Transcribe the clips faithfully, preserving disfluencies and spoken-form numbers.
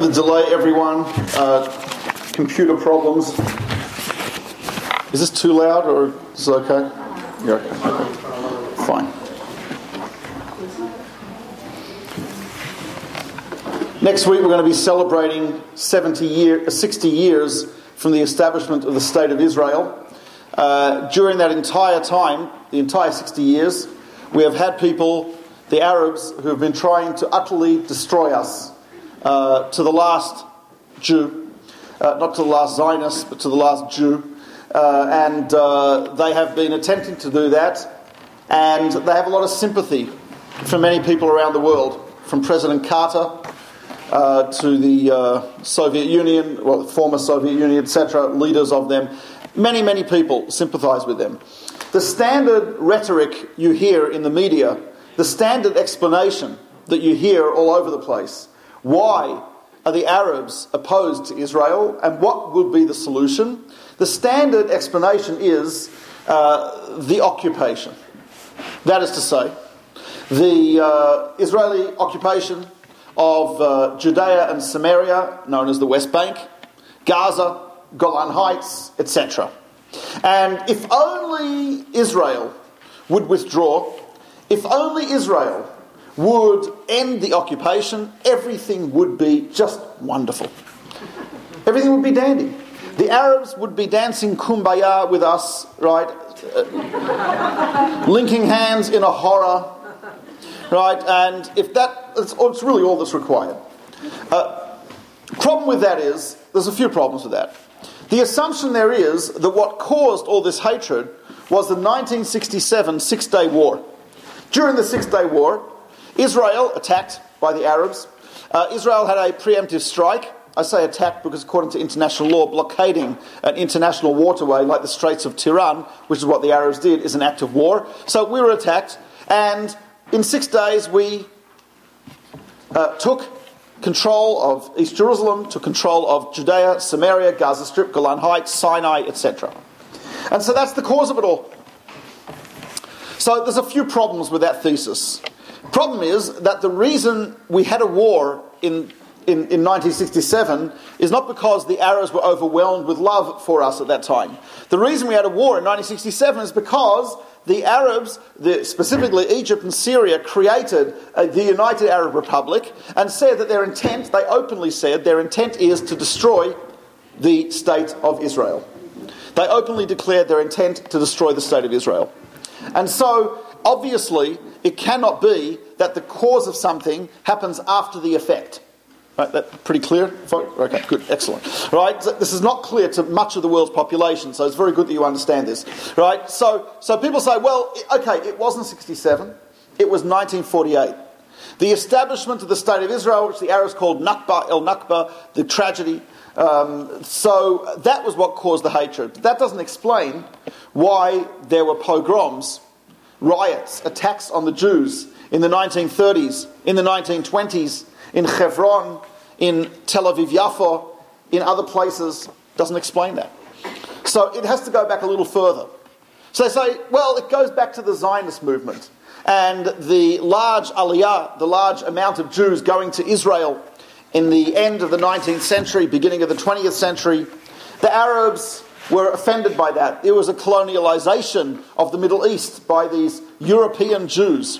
The delay, everyone. Uh, computer problems. Is this too loud or is it okay? Yeah, okay. okay. Fine. Next week we're going to be celebrating seventy year, sixty years from the establishment of the State of Israel. Uh, during that entire time, the entire sixty years, we have had people, the Arabs, who have been trying to utterly destroy us, uh, to the last Jew, uh, not to the last Zionist, but to the last Jew. Uh, and uh, they have been attempting to do that, and they have a lot of sympathy from many people around the world, from President Carter uh, to the uh, Soviet Union, well, former Soviet Union, et cetera, leaders of them. Many, many people sympathise with them. The standard rhetoric you hear in the media, the standard explanation that you hear all over the place, why are the Arabs opposed to Israel and what would be the solution? The standard explanation is uh, the occupation. That is to say, the uh, Israeli occupation of uh, Judea and Samaria, known as the West Bank, Gaza, Golan Heights, et cetera. And if only Israel would withdraw, if only Israel would end the occupation, everything would be just wonderful. Everything would be dandy. The Arabs would be dancing kumbaya with us, right? Uh, linking hands in a horror, right? And if that, it's, it's really all that's required. Uh, problem with that is, there's a few problems with that. The assumption there is that what caused all this hatred was the nineteen sixty-seven Six-Day War. During the Six-Day War, Israel, attacked by the Arabs, uh, Israel had a preemptive strike. I say attacked because according to international law, blockading an international waterway like the Straits of Tiran, which is what the Arabs did, is an act of war. So we were attacked, and in six days we uh, took control of East Jerusalem, took control of Judea, Samaria, Gaza Strip, Golan Heights, Sinai, et cetera. And so that's the cause of it all. So there's a few problems with that thesis. Problem is that the reason we had a war in In, in nineteen sixty-seven is not because the Arabs were overwhelmed with love for us at that time. The reason we had a war in nineteen sixty-seven is because the Arabs, the, specifically Egypt and Syria, created uh, the United Arab Republic and said that their intent, they openly said, their intent is to destroy the state of Israel. They openly declared their intent to destroy the state of Israel. And so, obviously, it cannot be that the cause of something happens after the effect. Right, that pretty clear? Okay, good, excellent. Right, this is not clear to much of the world's population, so it's very good that you understand this. Right, so so people say, well, okay, it wasn't sixty-seven, it was nineteen forty-eight. The establishment of the State of Israel, which the Arabs called Nakba, El Nakba, the tragedy. Um, so that was what caused the hatred. That doesn't explain why there were pogroms, riots, attacks on the Jews in the nineteen thirties, in the nineteen twenties, in Hebron, in Tel Aviv-Yafo, in other places. Doesn't explain that. So it has to go back a little further. So they say, well, it goes back to the Zionist movement and the large aliyah, the large amount of Jews going to Israel in the end of the nineteenth century, beginning of the twentieth century. The Arabs were offended by that. It was a colonialization of the Middle East by these European Jews.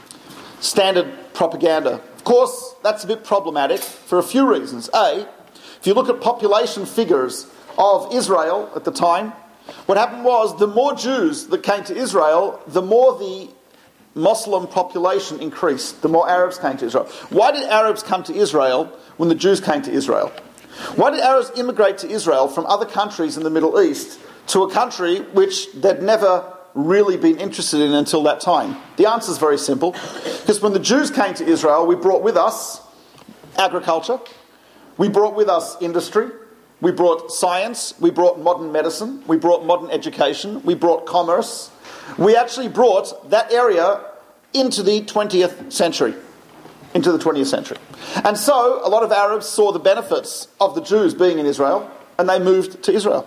Standard propaganda. Of course, that's a bit problematic for a few reasons. A, if you look at population figures of Israel at the time, what happened was the more Jews that came to Israel, the more the Muslim population increased, the more Arabs came to Israel. Why did Arabs come to Israel when the Jews came to Israel? Why did Arabs immigrate to Israel from other countries in the Middle East to a country which they'd never really been interested in until that time? The answer is very simple. Because when the Jews came to Israel, we brought with us agriculture, we brought with us industry, we brought science, we brought modern medicine, we brought modern education, we brought commerce. We actually brought that area into the twentieth century. Into the twentieth century. And so a lot of Arabs saw the benefits of the Jews being in Israel, and they moved to Israel.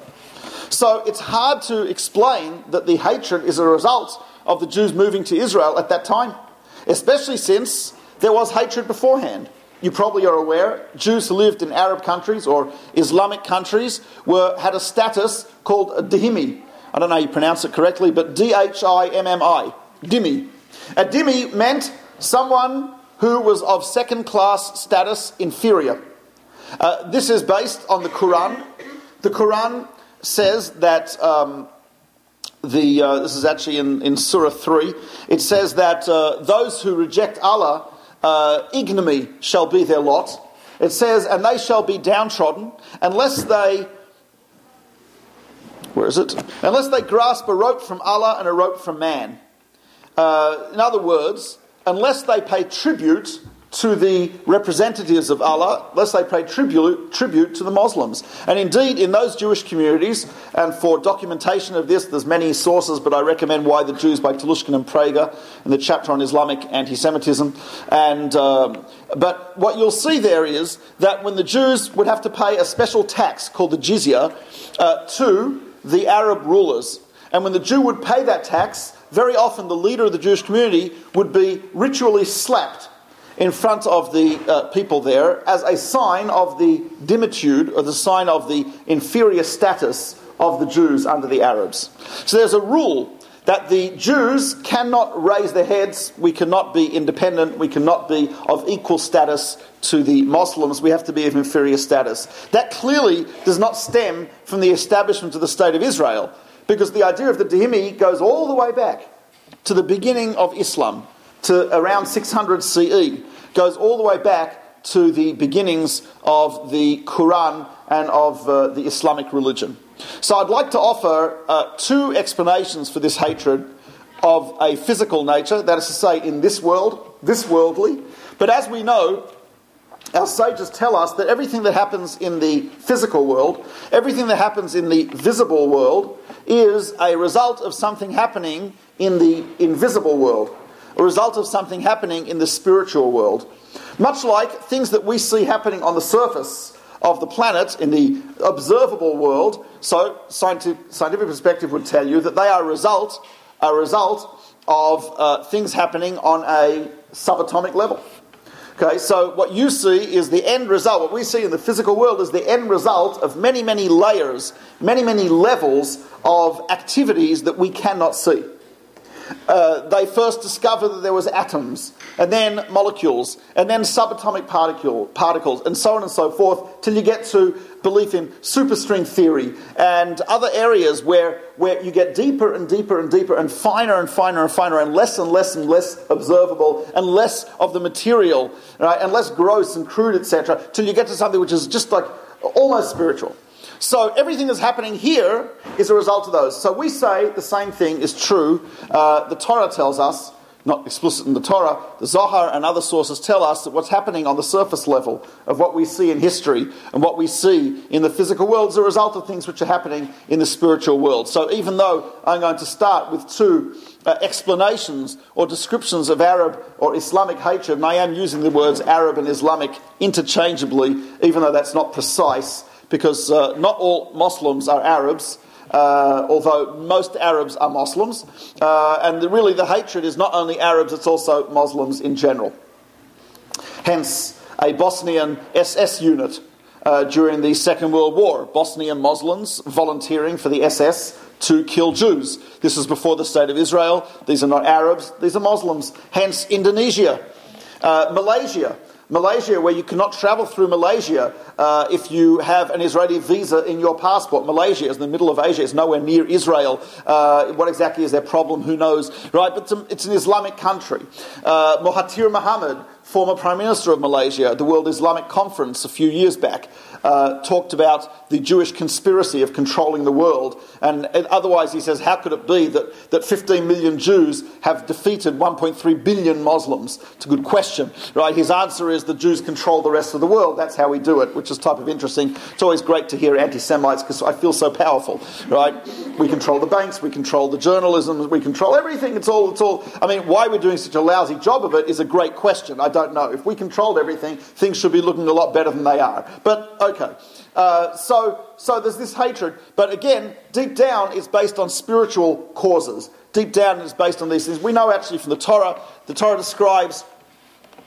So it's hard to explain that the hatred is a result of the Jews moving to Israel at that time, especially since there was hatred beforehand. you probably are aware, Jews who lived in Arab countries or Islamic countries were had a status called a dhimmi. I don't know how you pronounce it correctly, but D H I M M I, dhimmi. A dhimmi meant someone who was of second-class status, inferior. Uh, this is based on the Quran. The Quran says that, um, the uh, this is actually in, in Surah three, it says that uh, those who reject Allah, uh, ignominy shall be their lot. It says, and they shall be downtrodden unless they, where is it? Unless they grasp a rope from Allah and a rope from man. Uh, in other words, unless they pay tribute to the representatives of Allah, unless they pay tribute, tribute to the Muslims. And indeed, in those Jewish communities, and for documentation of this, there's many sources, but I recommend Why the Jews by Telushkin and Prager in the chapter on Islamic anti-Semitism. And um, but what you'll see there is that when the Jews would have to pay a special tax called the jizya uh, to the Arab rulers, and when the Jew would pay that tax, very often the leader of the Jewish community would be ritually slapped in front of the uh, people there as a sign of the dimitude, or the sign of the inferior status of the Jews under the Arabs. So there's a rule that the Jews cannot raise their heads, we cannot be independent, we cannot be of equal status to the Muslims, we have to be of inferior status. That clearly does not stem from the establishment of the State of Israel, because the idea of the dhimmi goes all the way back to the beginning of Islam, to around six hundred C E, goes all the way back to the beginnings of the Quran and of uh, the Islamic religion. So I'd like to offer uh, two explanations for this hatred of a physical nature, that is to say in this world, this worldly. But as we know, our sages tell us that everything that happens in the physical world, everything that happens in the visible world, is a result of something happening in the invisible world, a result of something happening in the spiritual world. Much like things that we see happening on the surface of the planet in the observable world, so scientific, scientific perspective would tell you that they are a result, a result of uh, things happening on a subatomic level. Okay, so what you see is the end result. What we see in the physical world is the end result of many, many layers, many, many levels of activities that we cannot see. Uh, they first discovered that there was atoms, and then molecules, and then subatomic particle, particles, and so on and so forth, till you get to belief in superstring theory and other areas where, where you get deeper and deeper and deeper and finer and finer and finer and less and less and less observable and less of the material, right, and less gross and crude, et cetera, till you get to something which is just like almost spiritual. So everything that's happening here is a result of those. So we say the same thing is true. Uh, the Torah tells us, not explicit in the Torah, the Zohar and other sources tell us that what's happening on the surface level of what we see in history and what we see in the physical world is a result of things which are happening in the spiritual world. So even though I'm going to start with two uh, explanations or descriptions of Arab or Islamic hatred, and I am using the words Arab and Islamic interchangeably, even though that's not precise, because uh, not all Muslims are Arabs, uh, although most Arabs are Muslims. Uh, and the, really the hatred is not only Arabs, it's also Muslims in general. Hence, a Bosnian S S unit uh, during the Second World War. Bosnian Muslims volunteering for the S S to kill Jews. This is before the State of Israel. These are not Arabs, these are Muslims. Hence, Indonesia. Uh, Malaysia. Malaysia, where you cannot travel through Malaysia uh, if you have an Israeli visa in your passport. Malaysia is in the middle of Asia. It's nowhere near Israel. Uh, what exactly is their problem? Who knows? Right? But it's, a, it's an Islamic country. Uh, Mahathir Mohamad, former Prime Minister of Malaysia, at the World Islamic Conference a few years back, uh, talked about the Jewish conspiracy of controlling the world. And, and otherwise he says, how could it be that, that fifteen million Jews have defeated one point three billion Muslims? It's a good question, right? His answer is the Jews control the rest of the world. That's how we do it, which is type of interesting. It's always great to hear anti-Semites because I feel so powerful, right? We control the banks, we control the journalism, we control everything. It's all, it's all, I mean, why we're doing such a lousy job of it is a great question. I don't know. If we controlled everything, things should be looking a lot better than they are. But, okay. Uh, so, so there's this hatred. But again, deep down, it's based on spiritual causes. Deep down, it's based on these things. We know actually from the Torah, the Torah describes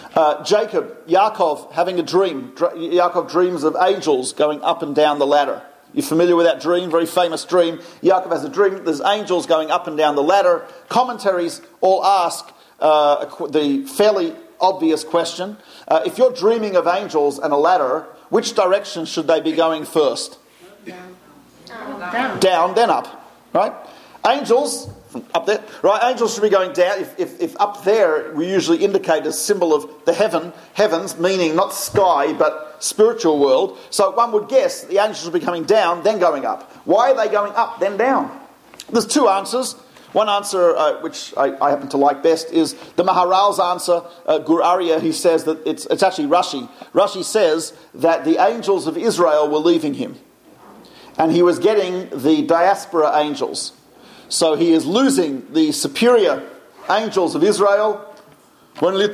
Uh, Jacob, Yaakov, having a dream. Dr- Yaakov dreams of angels going up and down the ladder. You're familiar with that dream? Very famous dream. Yaakov has a dream. There's angels going up and down the ladder. Commentaries all ask uh, the fairly obvious question. Uh, if you're dreaming of angels and a ladder, which direction should they be going first? Down. Down. Down, then up. Right? Angels, from up there, right? Angels should be going down. If, if, if up there, we usually indicate a symbol of the heaven, heavens, meaning not sky, but spiritual world. So one would guess the angels should be coming down, then going up. Why are they going up, then down? There's two answers. One answer, uh, which I, I happen to like best, is the Maharal's answer. Uh, Gur Arya, he says that it's, it's actually Rashi. Rashi says that the angels of Israel were leaving him. And he was getting the diaspora angels. So he is losing the superior angels of Israel. And, and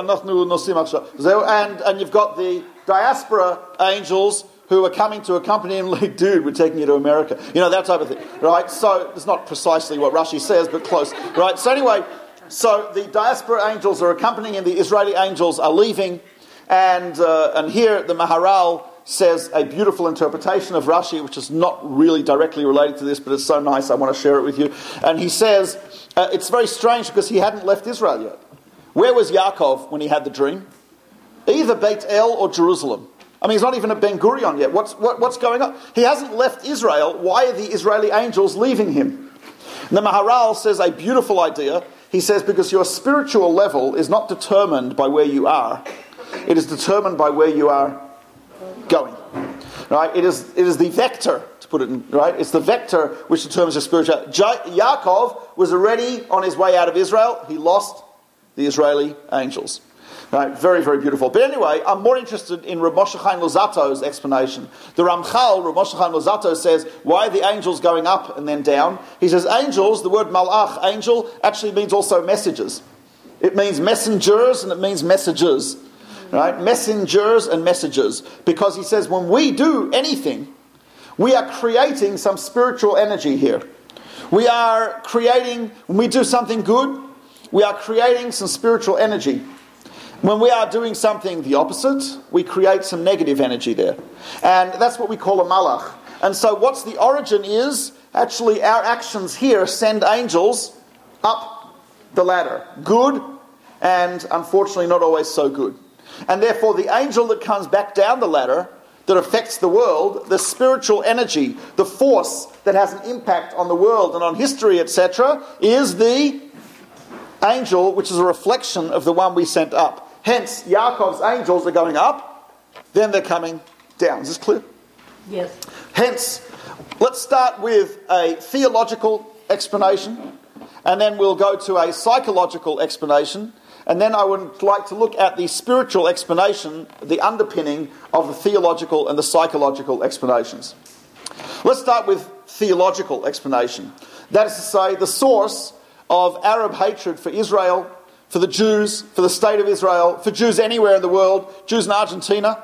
you've got the diaspora angels who are coming to accompany him, like, dude, we're taking you to America. You know, that type of thing, right? So it's not precisely what Rashi says, but close, right? So anyway, so the diaspora angels are accompanying him, the Israeli angels are leaving, and uh, and here the Maharal says a beautiful interpretation of Rashi, which is not really directly related to this, but it's so nice, I want to share it with you. And he says, uh, it's very strange because he hadn't left Israel yet. Where was Yaakov when he had the dream? Either Beit El or Jerusalem. I mean, he's not even at Ben Gurion yet. What's, what, what's going on? He hasn't left Israel. Why are the Israeli angels leaving him? And the Maharal says a beautiful idea. He says, because your spiritual level is not determined by where you are. It is determined by where you are going. Right? It is, it is the vector, to put it in, right? It's the vector which determines your spiritual. Ja- Yaakov was already on his way out of Israel. He lost the Israeli angels. Right, very, very beautiful. But anyway, I'm more interested in Rav Moshe Chaim Luzato's explanation. The Ramchal, Rav Moshe Chaim Luzato, says, why are the angels going up and then down? He says, angels, the word malach, angel, actually means also messages. It means messengers and it means messages. Right? Messengers and messages. Because he says, when we do anything, we are creating some spiritual energy here. We are creating, when we do something good, we are creating some spiritual energy. When we are doing something the opposite, we create some negative energy there. And that's what we call a malach. And so what's the origin is, actually our actions here send angels up the ladder. Good, and unfortunately not always so good. And therefore the angel that comes back down the ladder, that affects the world, the spiritual energy, the force that has an impact on the world and on history, et cetera, is the angel which is a reflection of the one we sent up. Hence, Yaakov's angels are going up, then they're coming down. Is this clear? Yes. Hence, let's start with a theological explanation, and then we'll go to a psychological explanation, and then I would like to look at the spiritual explanation, the underpinning of the theological and the psychological explanations. Let's start with theological explanation. That is to say, the source of Arab hatred for Israel, for the Jews, for the state of Israel, for Jews anywhere in the world, Jews in Argentina,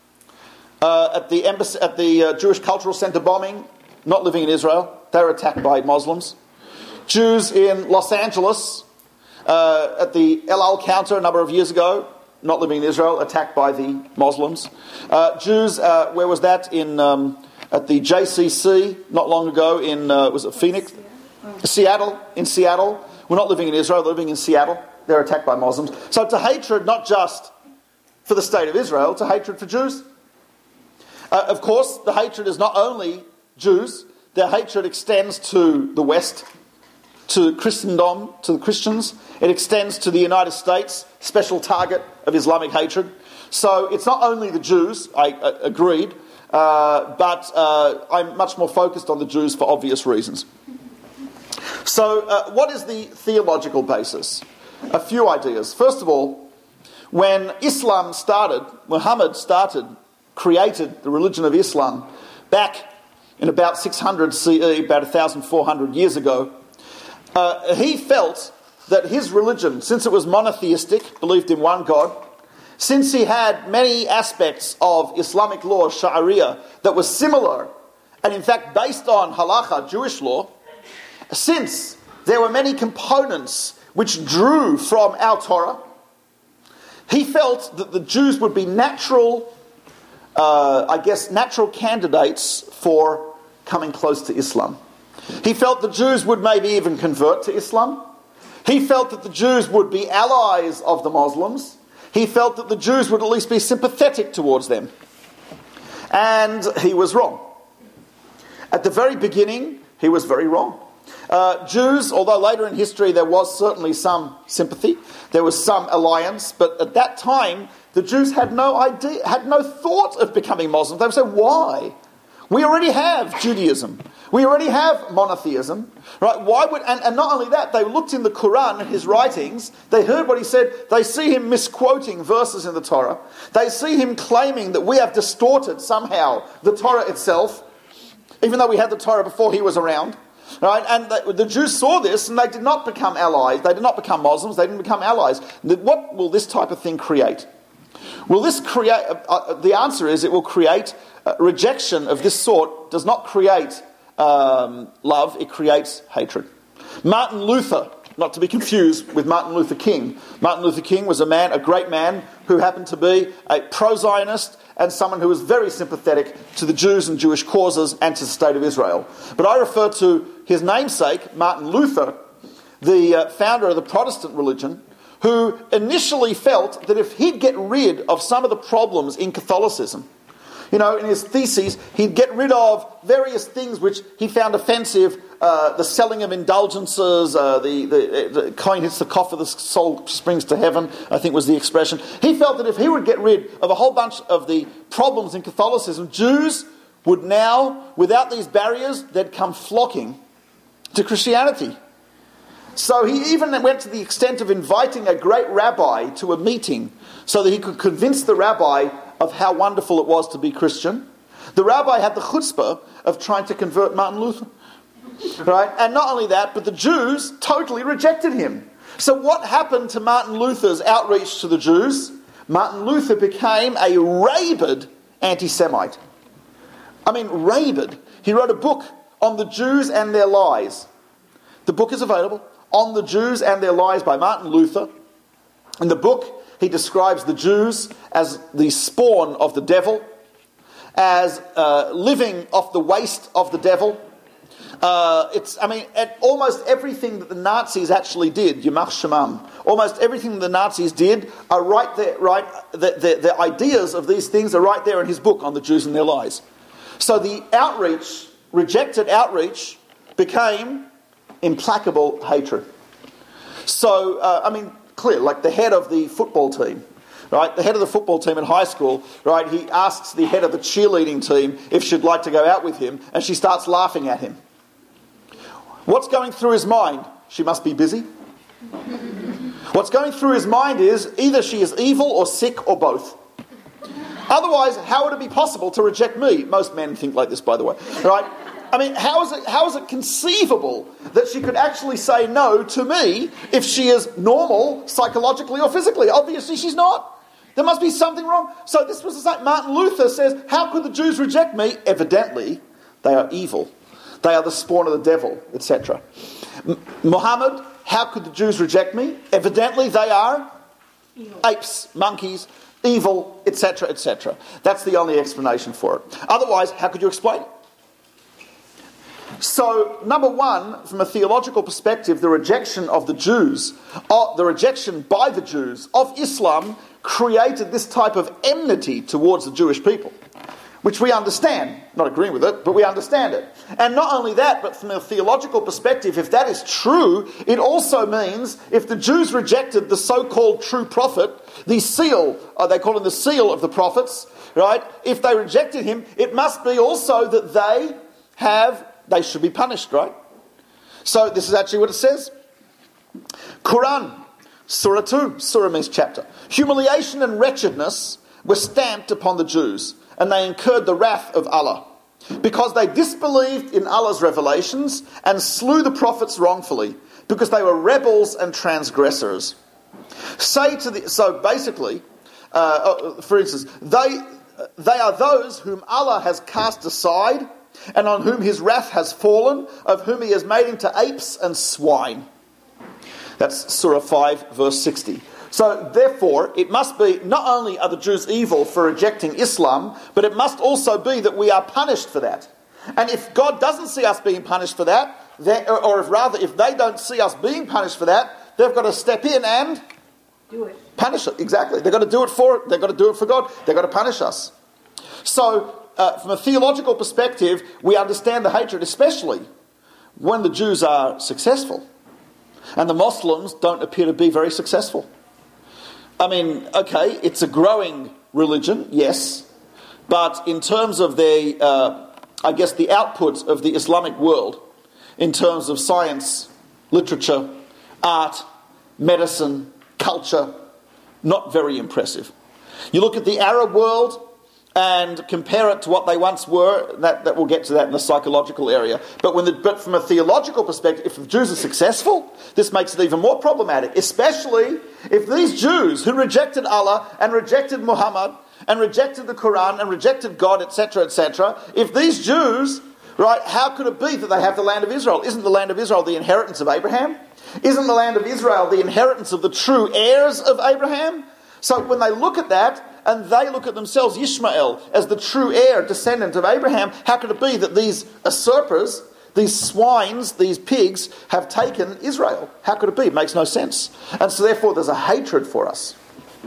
uh, at the embassy, at the uh, Jewish Cultural Center bombing, not living in Israel, they were attacked by Muslims. Jews in Los Angeles, uh, at the El Al counter a number of years ago, not living in Israel, attacked by the Muslims. Uh, Jews, uh, where was that? In um, at the J C C, not long ago in, uh, was it Phoenix? Seattle, in Seattle. We're not living in Israel, they're living in Seattle. They're attacked by Muslims. So it's a hatred not just for the state of Israel, it's a hatred for Jews. Uh, of course, the hatred is not only Jews, their hatred extends to the West, to Christendom, to the Christians. It extends to the United States, special target of Islamic hatred. So it's not only the Jews, I uh, agreed, uh, but uh, I'm much more focused on the Jews for obvious reasons. So uh, what is the theological basis? A few ideas. First of all, when Islam started, Muhammad started, created the religion of Islam back in about six hundred C E, about one thousand four hundred years ago, uh, he felt that his religion, since it was monotheistic, believed in one God, since he had many aspects of Islamic law, Sharia, that was similar, and in fact based on halakha, Jewish law, since there were many components which drew from our Torah, He felt that the Jews would be natural, uh, I guess, natural candidates for coming close to Islam. He felt the Jews would maybe even convert to Islam. He felt that the Jews would be allies of the Muslims. He felt that the Jews would at least be sympathetic towards them. And he was wrong. At the very beginning, he was very wrong. Uh, Jews, although later in history there was certainly some sympathy, there was some alliance, but at that time the Jews had no idea, had no thought of becoming Muslims. They would say, why? We already have Judaism. We already have monotheism. Right? Why would and, and not only that, they looked in the Quran and his writings, they heard what he said, they see him misquoting verses in the Torah, they see him claiming that we have distorted somehow the Torah itself, even though we had the Torah before he was around. Right? And the, the Jews saw this and they did not become allies. They did not become Muslims. They didn't become allies. What will this type of thing create? Will this create... Uh, uh, the answer is it will create... Uh, rejection of this sort does not create um, love. It creates hatred. Martin Luther, not to be confused with Martin Luther King. Martin Luther King was a man, a great man, who happened to be a pro-Zionist and someone who was very sympathetic to the Jews and Jewish causes and to the state of Israel. But I refer to his namesake, Martin Luther, the uh, founder of the Protestant religion, who initially felt that if he'd get rid of some of the problems in Catholicism, you know, in his theses, he'd get rid of various things which he found offensive, uh, the selling of indulgences, uh, the, the, the coin hits the coffer, the soul springs to heaven, I think was the expression. He felt that if he would get rid of a whole bunch of the problems in Catholicism, Jews would now, without these barriers, they'd come flocking to Christianity. So he even went to the extent of inviting a great rabbi to a meeting so that he could convince the rabbi of how wonderful it was to be Christian. The rabbi had the chutzpah of trying to convert Martin Luther. Right? And not only that, but the Jews totally rejected him. So what happened to Martin Luther's outreach to the Jews? Martin Luther became a rabid anti-Semite. I mean, rabid. He wrote a book on the Jews and their lies. The book is available. On the Jews and Their Lies by Martin Luther. In the book, he describes the Jews as the spawn of the devil, as uh, living off the waste of the devil. Uh, it's, I mean, at almost everything that the Nazis actually did, Yamach Shemam, almost everything that the Nazis did are right there, right? The, the, the ideas of these things are right there in his book on the Jews and Their Lies. So the outreach, rejected outreach, became implacable hatred. So, uh, I mean, clear, like the head of the football team, right? The head of the football team in high school, right? He asks the head of the cheerleading team if she'd like to go out with him, and she starts laughing at him. What's going through his mind? She must be busy. What's going through his mind is either she is evil or sick or both. Otherwise, how would it be possible to reject me? Most men think like this, by the way, right? I mean, how is it, how is it conceivable that she could actually say no to me if she is normal, psychologically or physically? Obviously, she's not. There must be something wrong. So this was like Martin Luther says, how could the Jews reject me? Evidently, they are evil. They are the spawn of the devil, et cetera. M- Muhammad, how could the Jews reject me? Evidently, they are evil. Apes, monkeys, evil, et cetera, et cetera. That's the only explanation for it. Otherwise, how could you explain it? So, number one, from a theological perspective, the rejection of the Jews, uh, the rejection by the Jews of Islam created this type of enmity towards the Jewish people, which we understand, not agreeing with it, but we understand it. And not only that, but from a theological perspective, if that is true, it also means if the Jews rejected the so-called true prophet, the seal, uh, they call him the seal of the prophets, right? If they rejected him, it must be also that they have They should be punished, right? So this is actually what it says. Quran, Surah two, Surah means chapter. Humiliation and wretchedness were stamped upon the Jews, and they incurred the wrath of Allah, because they disbelieved in Allah's revelations and slew the prophets wrongfully, because they were rebels and transgressors. Say to the so basically, uh, for instance, they they are those whom Allah has cast aside, and on whom his wrath has fallen, of whom he has made into apes and swine. That's Surah five, verse sixty. So therefore, it must be not only are the Jews evil for rejecting Islam, but it must also be that we are punished for that. And if God doesn't see us being punished for that, or if rather if they don't see us being punished for that, they've got to step in and do it. Punish it. Exactly. They've got to do it for they've got to do it for God. They've got to punish us. So uh, from a theological perspective, we understand the hatred, especially when the Jews are successful and the Muslims don't appear to be very successful. I mean, okay, it's a growing religion, yes, but in terms of the, uh, I guess, the output of the Islamic world, in terms of science, literature, art, medicine, culture, not very impressive. You look at the Arab world and compare it to what they once were, that, that we'll get to that in the psychological area. But when the, but from a theological perspective, if the Jews are successful, this makes it even more problematic, especially if these Jews who rejected Allah and rejected Muhammad and rejected the Quran and rejected God, et cetera, et cetera, if these Jews, right, how could it be that they have the land of Israel? Isn't the land of Israel the inheritance of Abraham? Isn't the land of Israel the inheritance of the true heirs of Abraham? So when they look at that, and they look at themselves, Ishmael, as the true heir, descendant of Abraham, how could it be that these usurpers, these swines, these pigs, have taken Israel? How could it be? It makes no sense. And so therefore there's a hatred for us.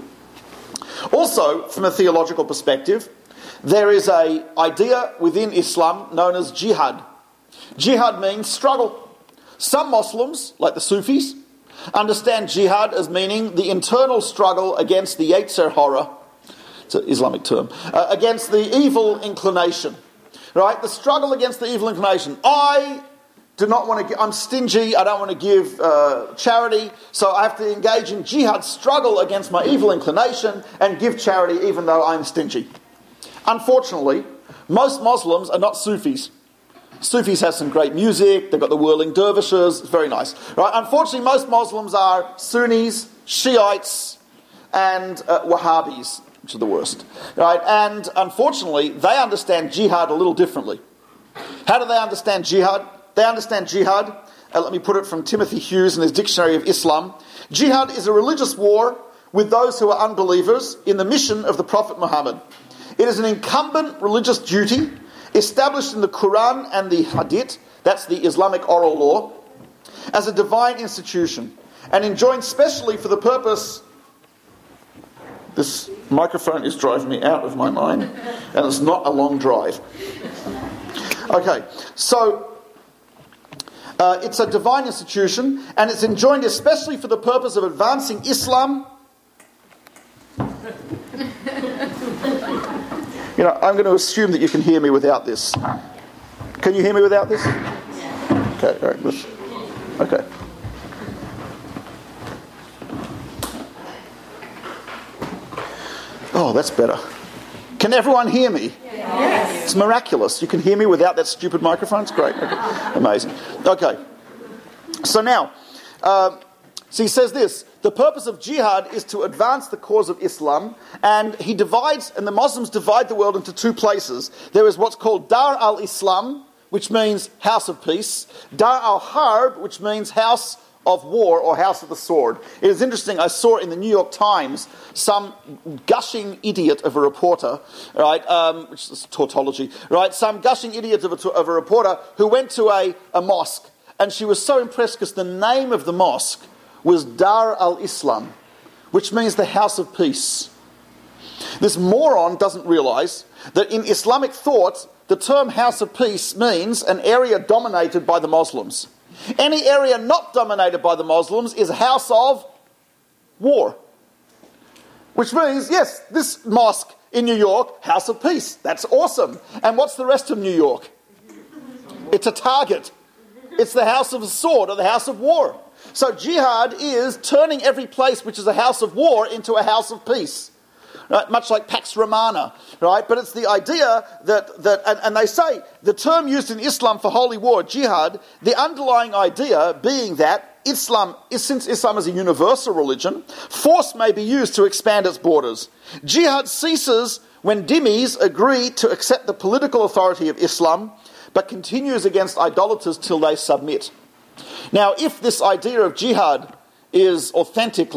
Also, from a theological perspective, there is an idea within Islam known as jihad. Jihad means struggle. Some Muslims, like the Sufis, understand jihad as meaning the internal struggle against the Yetzer Hara. It's an Islamic term. Uh, against the evil inclination. Right? The struggle against the evil inclination. I do not want to, I'm stingy, I don't want to give uh, charity, so I have to engage in jihad, struggle against my evil inclination and give charity even though I'm stingy. Unfortunately, most Muslims are not Sufis. Sufis have some great music, they've got the whirling dervishes, it's very nice. Right? Unfortunately, most Muslims are Sunnis, Shiites, and uh, Wahhabis, which are the worst. Right? And unfortunately, they understand jihad a little differently. How do they understand jihad? They understand jihad, uh, let me put it from Timothy Hughes in his Dictionary of Islam. Jihad is a religious war with those who are unbelievers in the mission of the Prophet Muhammad. It is an incumbent religious duty established in the Quran and the Hadith, that's the Islamic oral law, as a divine institution and enjoined specially for the purpose... This microphone is driving me out of my mind, and it's not a long drive. Okay, so uh, it's a divine institution, and it's enjoined especially for the purpose of advancing Islam. You know, I'm going to assume that you can hear me without this. Can you hear me without this? Okay, all right, let's, okay. Oh, that's better. Can everyone hear me? Yes. It's miraculous. You can hear me without that stupid microphone? It's great. Okay. Amazing. Okay. So now, uh, so he says this. The purpose of jihad is to advance the cause of Islam, and he divides, and the Muslims divide the world into two places. There is what's called Dar al-Islam, which means house of peace. Dar al-Harb, which means house of war or house of the sword. It is interesting, I saw in the New York Times some gushing idiot of a reporter, right, um, which is tautology, right, some gushing idiot of a, of a reporter who went to a, a mosque, and she was so impressed because the name of the mosque was Dar al-Islam, which means the house of peace. This moron doesn't realise that in Islamic thought, the term house of peace means an area dominated by the Muslims. Any area not dominated by the Muslims is a house of war. Which means, yes, this mosque in New York, house of peace. That's awesome. And what's the rest of New York? It's a target. It's the house of the sword or the house of war. So jihad is turning every place which is a house of war into a house of peace. Right? Much like Pax Romana, right? But it's the idea that, that and, and they say, the term used in Islam for holy war, jihad, the underlying idea being that Islam, since Islam is a universal religion, force may be used to expand its borders. Jihad ceases when dhimmis agree to accept the political authority of Islam, but continues against idolaters till they submit. Now, if this idea of jihad is authentically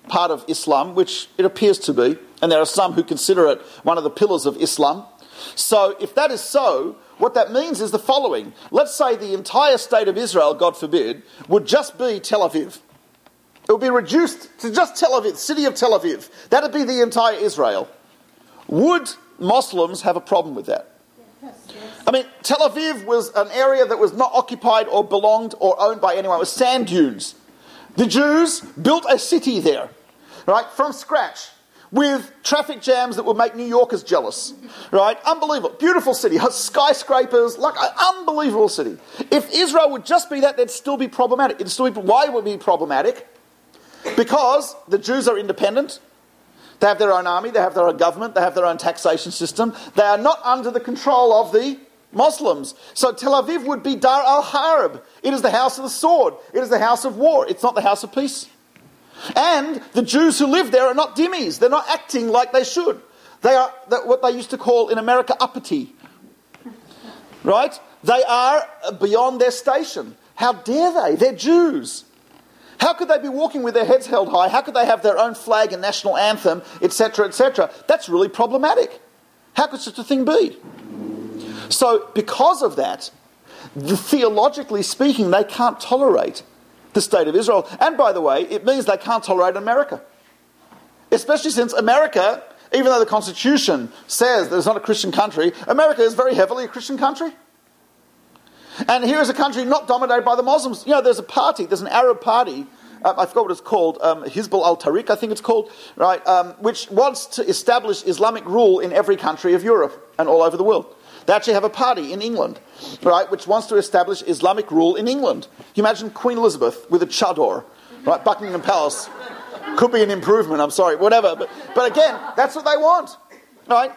part of Islam, which it appears to be, and there are some who consider it one of the pillars of Islam. So if that is so, what that means is the following. Let's say the entire state of Israel, God forbid, would just be Tel Aviv. It would be reduced to just Tel Aviv, city of Tel Aviv. That would be the entire Israel. Would Muslims have a problem with that? Yes, yes. I mean, Tel Aviv was an area that was not occupied or belonged or owned by anyone. It was sand dunes. The Jews built a city there, right, from scratch, with traffic jams that would make New Yorkers jealous, right? Unbelievable. Beautiful city. Skyscrapers, like an unbelievable city. If Israel would just be that, they'd still be problematic. It'd still be, why would it be problematic? Because the Jews are independent. They have their own army, they have their own government, they have their own taxation system. They are not under the control of the Muslims. So Tel Aviv would be Dar al-Harb. It is the house of the sword. It is the house of war. It's not the house of peace. And the Jews who live there are not dhimmis. They're not acting like they should. They are what they used to call in America uppity. Right? They are beyond their station. How dare they? They're Jews. How could they be walking with their heads held high? How could they have their own flag and national anthem, et cetera, et cetera? That's really problematic. How could such a thing be? So, because of that, the, theologically speaking, they can't tolerate the state of Israel. And by the way, it means they can't tolerate America. Especially since America, even though the Constitution says that it's not a Christian country, America is very heavily a Christian country. And here is a country not dominated by the Muslims. You know, there's a party, there's an Arab party, uh, I forgot what it's called, um, Hizb al-Tariq, I think it's called, right, um, which wants to establish Islamic rule in every country of Europe and all over the world. They actually have a party in England, right, which wants to establish Islamic rule in England. Can you imagine Queen Elizabeth with a chador, right, Buckingham Palace? Could be an improvement, I'm sorry, whatever. But, but again, that's what they want, right?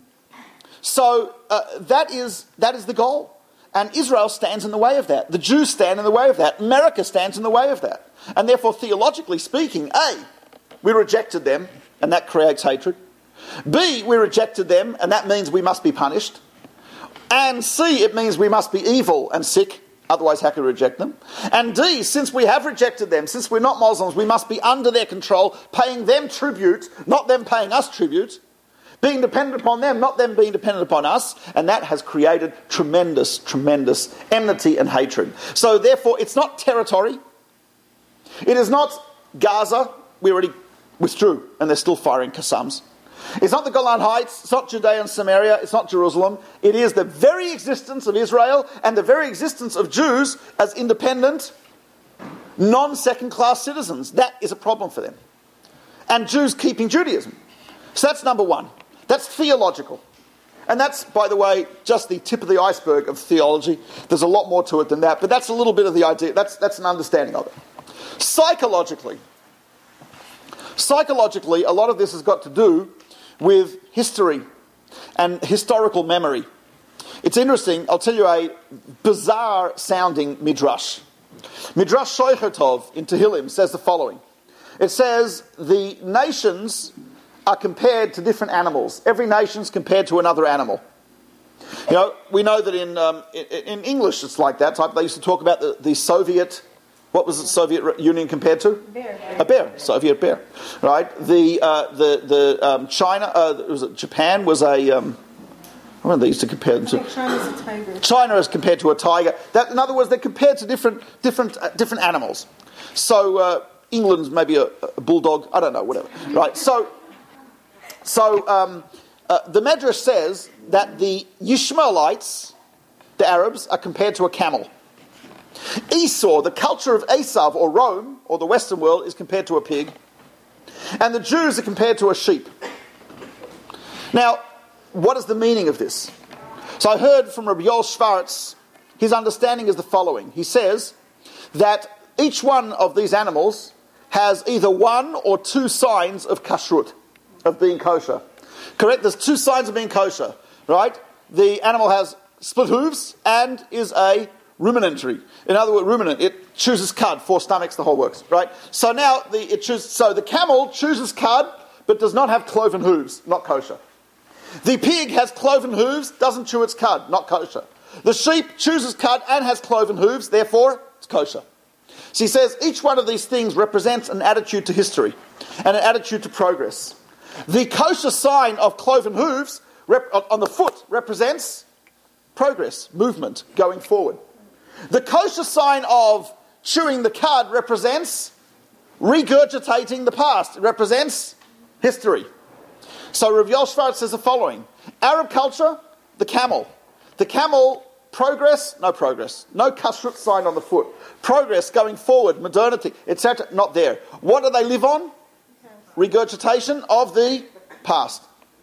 So uh, that is that is the goal. And Israel stands in the way of that. The Jews stand in the way of that. America stands in the way of that. And therefore, theologically speaking, A, we rejected them, and that creates hatred. B, we rejected them, and that means we must be punished. And C, it means we must be evil and sick, otherwise how can we reject them? And D, since we have rejected them, since we're not Muslims, we must be under their control, paying them tribute, not them paying us tribute, being dependent upon them, not them being dependent upon us, and that has created tremendous, tremendous enmity and hatred. So therefore, it's not territory. It is not Gaza. We already withdrew, and they're still firing Qassams. It's not the Golan Heights. It's not Judea and Samaria. It's not Jerusalem. It is the very existence of Israel and the very existence of Jews as independent, non-second-class citizens. That is a problem for them. And Jews keeping Judaism. So that's number one. That's theological. And that's, by the way, just the tip of the iceberg of theology. There's a lot more to it than that, but that's a little bit of the idea. That's, that's an understanding of it. Psychologically, psychologically, a lot of this has got to do with history and historical memory. It's interesting, I'll tell you a bizarre-sounding midrash. Midrash Shocher Tov in Tehillim says the following. It says, the nations are compared to different animals. Every nation's compared to another animal. You know, we know that in um, in, in English it's like that type. They used to talk about the, the Soviet, what was the Soviet Union compared to? Bear. A bear, Soviet bear, right? The uh, the the um, China, uh, was it Japan was a. Um, I don't know, they used to compare them to. China's a tiger. China is compared to a tiger. That, in other words, they're compared to different different uh, different animals. So uh, England's maybe a, a bulldog. I don't know, whatever. Right. So. So um, uh, the Medrash says that the Yishmaelites, the Arabs, are compared to a camel. Esau, the culture of Esav or Rome, or the Western world, is compared to a pig. And the Jews are compared to a sheep. Now, what is the meaning of this? So I heard from Rabbi Yoel Schwartz, his understanding is the following. He says that each one of these animals has either one or two signs of kashrut, of being kosher. Correct? There's two signs of being kosher, right? The animal has split hooves and is a ruminantary. In other words, ruminant, it chooses cud, four stomachs, the whole works, right? So now the it chooses so the camel chooses cud but does not have cloven hooves, not kosher. The pig has cloven hooves, doesn't chew its cud, not kosher. The sheep chooses cud and has cloven hooves, therefore it's kosher. So he says each one of these things represents an attitude to history and an attitude to progress. The kosher sign of cloven hooves rep- on the foot represents progress, movement, going forward. The kosher sign of chewing the cud represents regurgitating the past. It represents history. So Rav Yoshvat says the following. Arab culture, the camel. The camel, progress, no progress. No kashrut sign on the foot. Progress, going forward, modernity, et cetera, not there. What do they live on? Regurgitation of the past.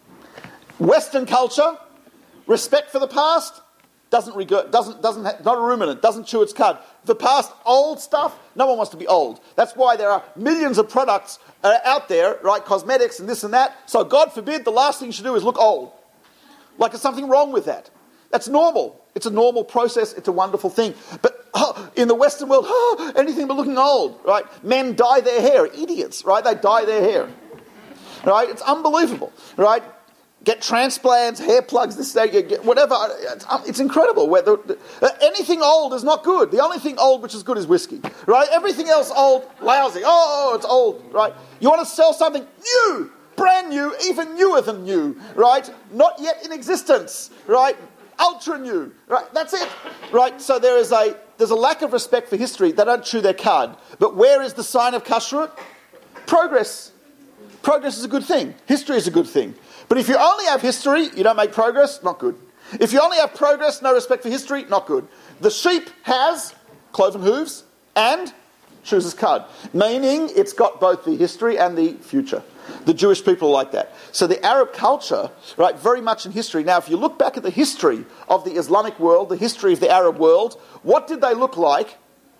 Western culture, respect for the past, doesn't regurg- doesn't doesn't ha- not a ruminant, doesn't chew its cud. The past, old stuff, no one wants to be old. That's why there are millions of products uh, out there, right? Cosmetics and this and that. So God forbid, the last thing you should do is look old. Like there's something wrong with that. That's normal. It's a normal process. It's a wonderful thing. But oh, in the Western world, oh, anything but looking old, right? Men dye their hair. Idiots, right? They dye their hair. Right? It's unbelievable, right? Get transplants, hair plugs, this, that, get whatever. It's, it's incredible. Where the, the, anything old is not good. The only thing old which is good is whiskey, right? Everything else old, lousy. Oh, it's old, right? You want to sell something new, brand new, even newer than new, right? Not yet in existence, right? Ultra new, right? That's it, right? So there is a there's a lack of respect for history. They don't chew their cud. But where is the sign of kashrut? Progress. Progress is a good thing. History is a good thing. But if you only have history, you don't make progress, not good. If you only have progress, no respect for history, not good. The sheep has cloven hooves and chews its cud, meaning it's got both the history and the future. The Jewish people are like that. So the Arab culture, right, very much in history. Now, if you look back at the history of the Islamic world, the history of the Arab world, what did they look like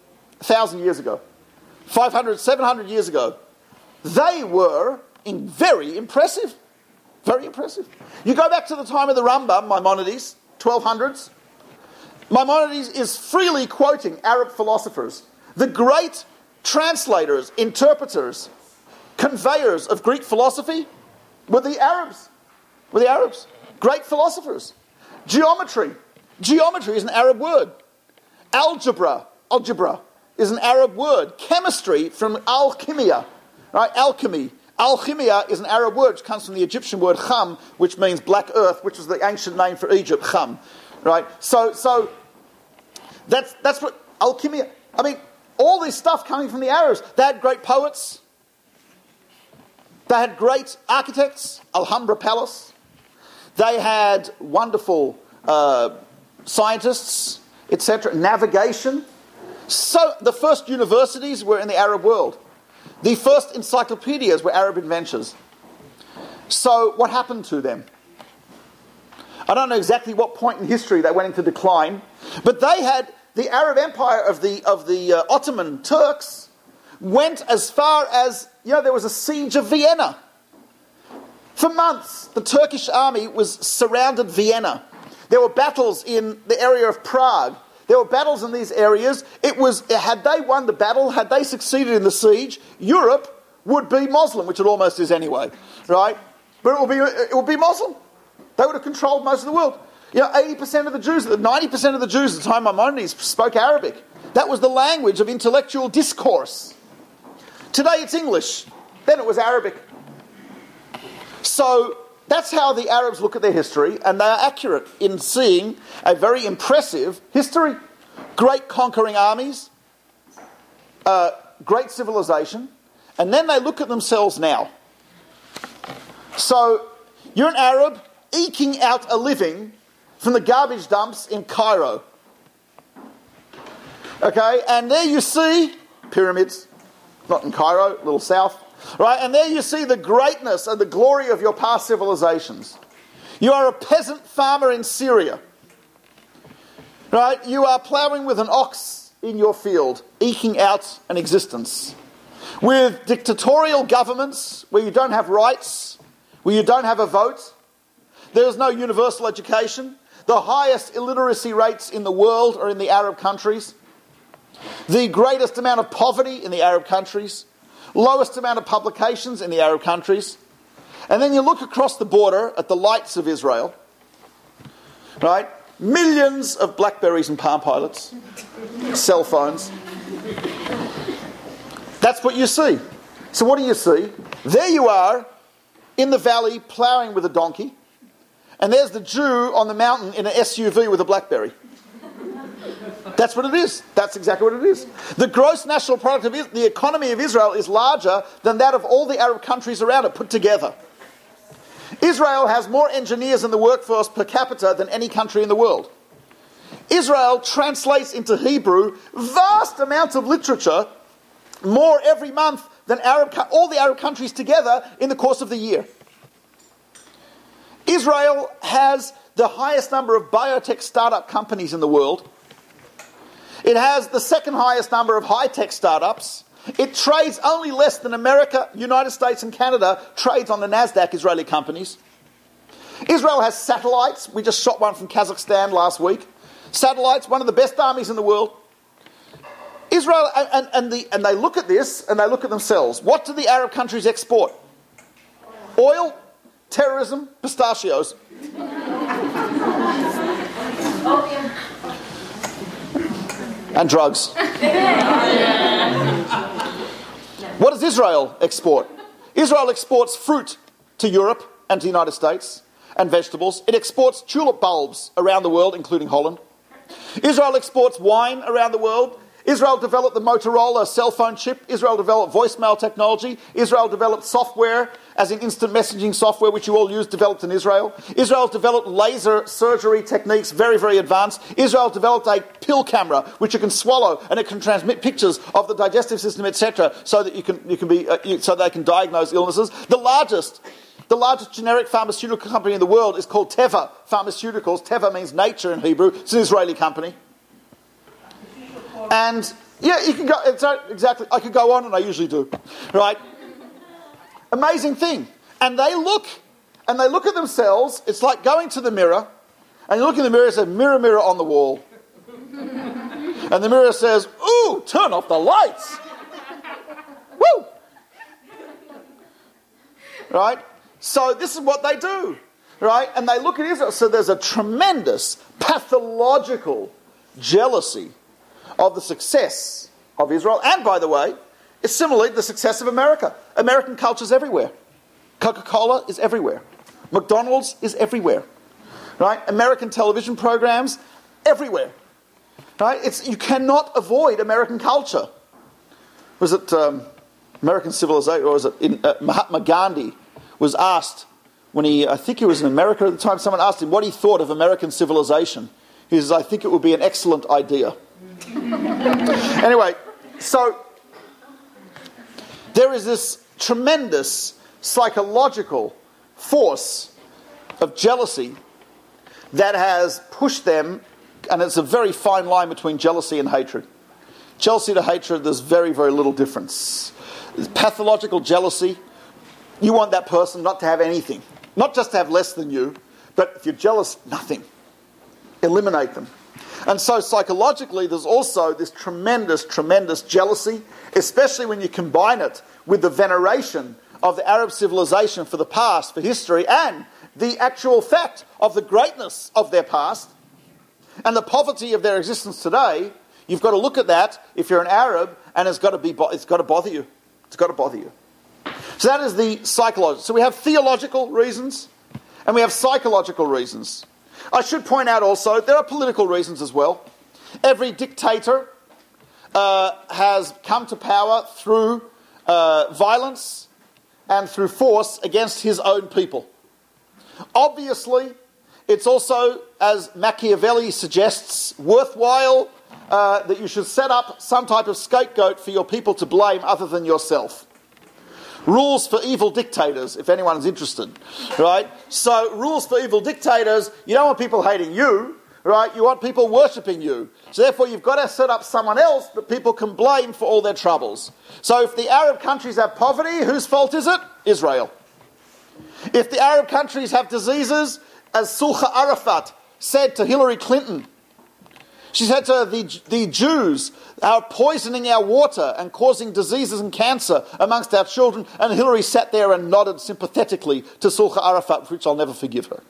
a thousand years ago? five hundred, seven hundred years ago? They were in very impressive. Very impressive. You go back to the time of the Rambam, Maimonides, twelve hundreds. Maimonides is freely quoting Arab philosophers, the great translators, interpreters, conveyors of Greek philosophy were the Arabs. Were the Arabs. Great philosophers. Geometry. Geometry is an Arab word. Algebra. Algebra is an Arab word. Chemistry from alchemia. Right? Alchemy. Alchemia is an Arab word which comes from the Egyptian word kham, which means black earth, which was the ancient name for Egypt, kham. Right? So so that's that's what alchemia. I mean, all this stuff coming from the Arabs. They had great poets. They had great architects, Alhambra Palace. They had wonderful uh, scientists, et cetera. Navigation. So the first universities were in the Arab world. The first encyclopedias were Arab inventions. So what happened to them? I don't know exactly what point in history they went into decline, but they had the Arab Empire of the of the uh, Ottoman Turks went as far as, you know, there was a siege of Vienna. For months, the Turkish army was surrounded Vienna. There were battles in the area of Prague. There were battles in these areas. It was, had they won the battle, had they succeeded in the siege, Europe would be Muslim, which it almost is anyway, right? But it would be, it would be Muslim. They would have controlled most of the world. You know, eighty percent of the Jews, ninety percent of the Jews at the time Maimonides spoke Arabic. That was the language of intellectual discourse. Today it's English. Then it was Arabic. So that's how the Arabs look at their history, and they are accurate in seeing a very impressive history. Great conquering armies, uh, great civilization, and then they look at themselves now. So you're an Arab eking out a living from the garbage dumps in Cairo. Okay, and there you see pyramids, not in Cairo, a little south. Right, and there you see the greatness and the glory of your past civilizations. You are a peasant farmer in Syria. Right, you are ploughing with an ox in your field, eking out an existence. With dictatorial governments where you don't have rights, where you don't have a vote, there is no universal education. The highest illiteracy rates in the world are in the Arab countries. The greatest amount of poverty in the Arab countries. Lowest amount of publications in the Arab countries. And then you look across the border at the lights of Israel. Right? Millions of Blackberries and Palm Pilots. Cell phones. That's what you see. So what do you see? There you are in the valley ploughing with a donkey, and there's the Jew on the mountain in an S U V with a BlackBerry. That's what it is. That's exactly what it is. The gross national product of the economy of Israel is larger than that of all the Arab countries around it put together. Israel has more engineers in the workforce per capita than any country in the world. Israel translates into Hebrew vast amounts of literature, more every month than Arab, all the Arab countries together in the course of the year. Israel has the highest number of biotech startup companies in the world. It has the second highest number of high-tech startups. It trades only less than America, United States and Canada trades on the NASDAQ, Israeli companies. Israel has satellites. We just shot one from Kazakhstan last week. Satellites, one of the best armies in the world. Israel, and, and, and, the, and they look at this and they look at themselves. What do the Arab countries export? Oil, terrorism, pistachios. And drugs. What does Israel export? Israel exports fruit to Europe and to the United States, and vegetables. It exports tulip bulbs around the world, including Holland. Israel exports wine around the world. Israel developed the Motorola cell phone chip. Israel developed voicemail technology. Israel developed software, as in instant messaging software, which you all use, developed in Israel. Israel developed laser surgery techniques, very, very advanced. Israel developed a pill camera, which you can swallow, and it can transmit pictures of the digestive system, et cetera, so that you can you can be uh, you, so they can diagnose illnesses. The largest. The largest generic pharmaceutical company in the world is called Teva Pharmaceuticals. Teva means nature in Hebrew. It's an Israeli company. And, yeah, you can go, exactly, I could go on, and I usually do, right? Amazing thing. And they look, and they look at themselves, it's like going to the mirror, and you look in the mirror and say, mirror, mirror on the wall. And the mirror says, ooh, turn off the lights. Woo! Right? So this is what they do, right? And they look at Israel. So there's a tremendous pathological jealousy of the success of Israel. And, by the way, it's similarly the success of America. American culture is everywhere. Coca-Cola is everywhere. McDonald's is everywhere. Right? American television programs, everywhere. Right? It's, you cannot avoid American culture. Was it um, American civilization, or was it in, uh, Mahatma Gandhi was asked when he, I think he was in America at the time, someone asked him what he thought of American civilization. He says, I think it would be an excellent idea. Anyway, so there is this tremendous psychological force of jealousy that has pushed them, and it's a very fine line between jealousy and hatred. Jealousy to hatred, there's very, very little difference. There's pathological jealousy. You want that person not to have anything. Not just to have less than you, but if you're jealous, nothing. Eliminate them. And so psychologically, there's also this tremendous, tremendous jealousy, especially when you combine it with the veneration of the Arab civilization for the past, for history, and the actual fact of the greatness of their past and the poverty of their existence today. You've got to look at that if you're an Arab, and it's got to be, it's got to bother you. It's got to bother you. So that is the psychological. So we have theological reasons, and we have psychological reasons. I should point out also, there are political reasons as well. Every dictator uh, has come to power through uh, violence and through force against his own people. Obviously, it's also, as Machiavelli suggests, worthwhile uh, that you should set up some type of scapegoat for your people to blame other than yourself. Rules for evil dictators, if anyone is interested, right? So, rules for evil dictators, you don't want people hating you, right? You want people worshipping you. So therefore, you've got to set up someone else that people can blame for all their troubles. So if the Arab countries have poverty, whose fault is it? Israel. If the Arab countries have diseases, as Sulha Arafat said to Hillary Clinton, she said to her, the, the Jews are poisoning our water and causing diseases and cancer amongst our children. And Hillary sat there and nodded sympathetically to Sulha Arafat, which I'll never forgive her.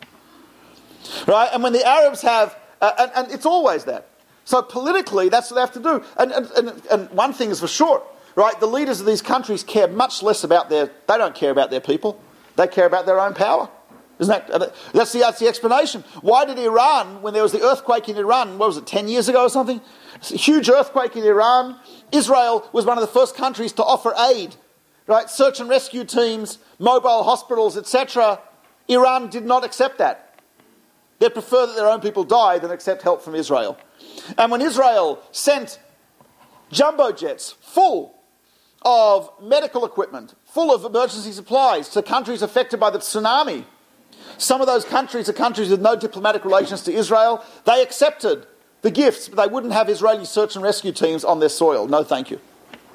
Right? And when the Arabs have, uh, and, and it's always that. So politically, that's what they have to do. And, and, and, and one thing is for sure, right, the leaders of these countries care much less about their, they don't care about their people. They care about their own power. Isn't that, that's the, that's the explanation. Why did Iran, when there was the earthquake in Iran, what was it, ten years ago or something? A huge earthquake in Iran. Israel was one of the first countries to offer aid, right? Search and rescue teams, mobile hospitals, et cetera. Iran did not accept that. They'd prefer that their own people die than accept help from Israel. And when Israel sent jumbo jets full of medical equipment, full of emergency supplies to countries affected by the tsunami, some of those countries are countries with no diplomatic relations to Israel. They accepted the gifts, but they wouldn't have Israeli search and rescue teams on their soil. No, thank you.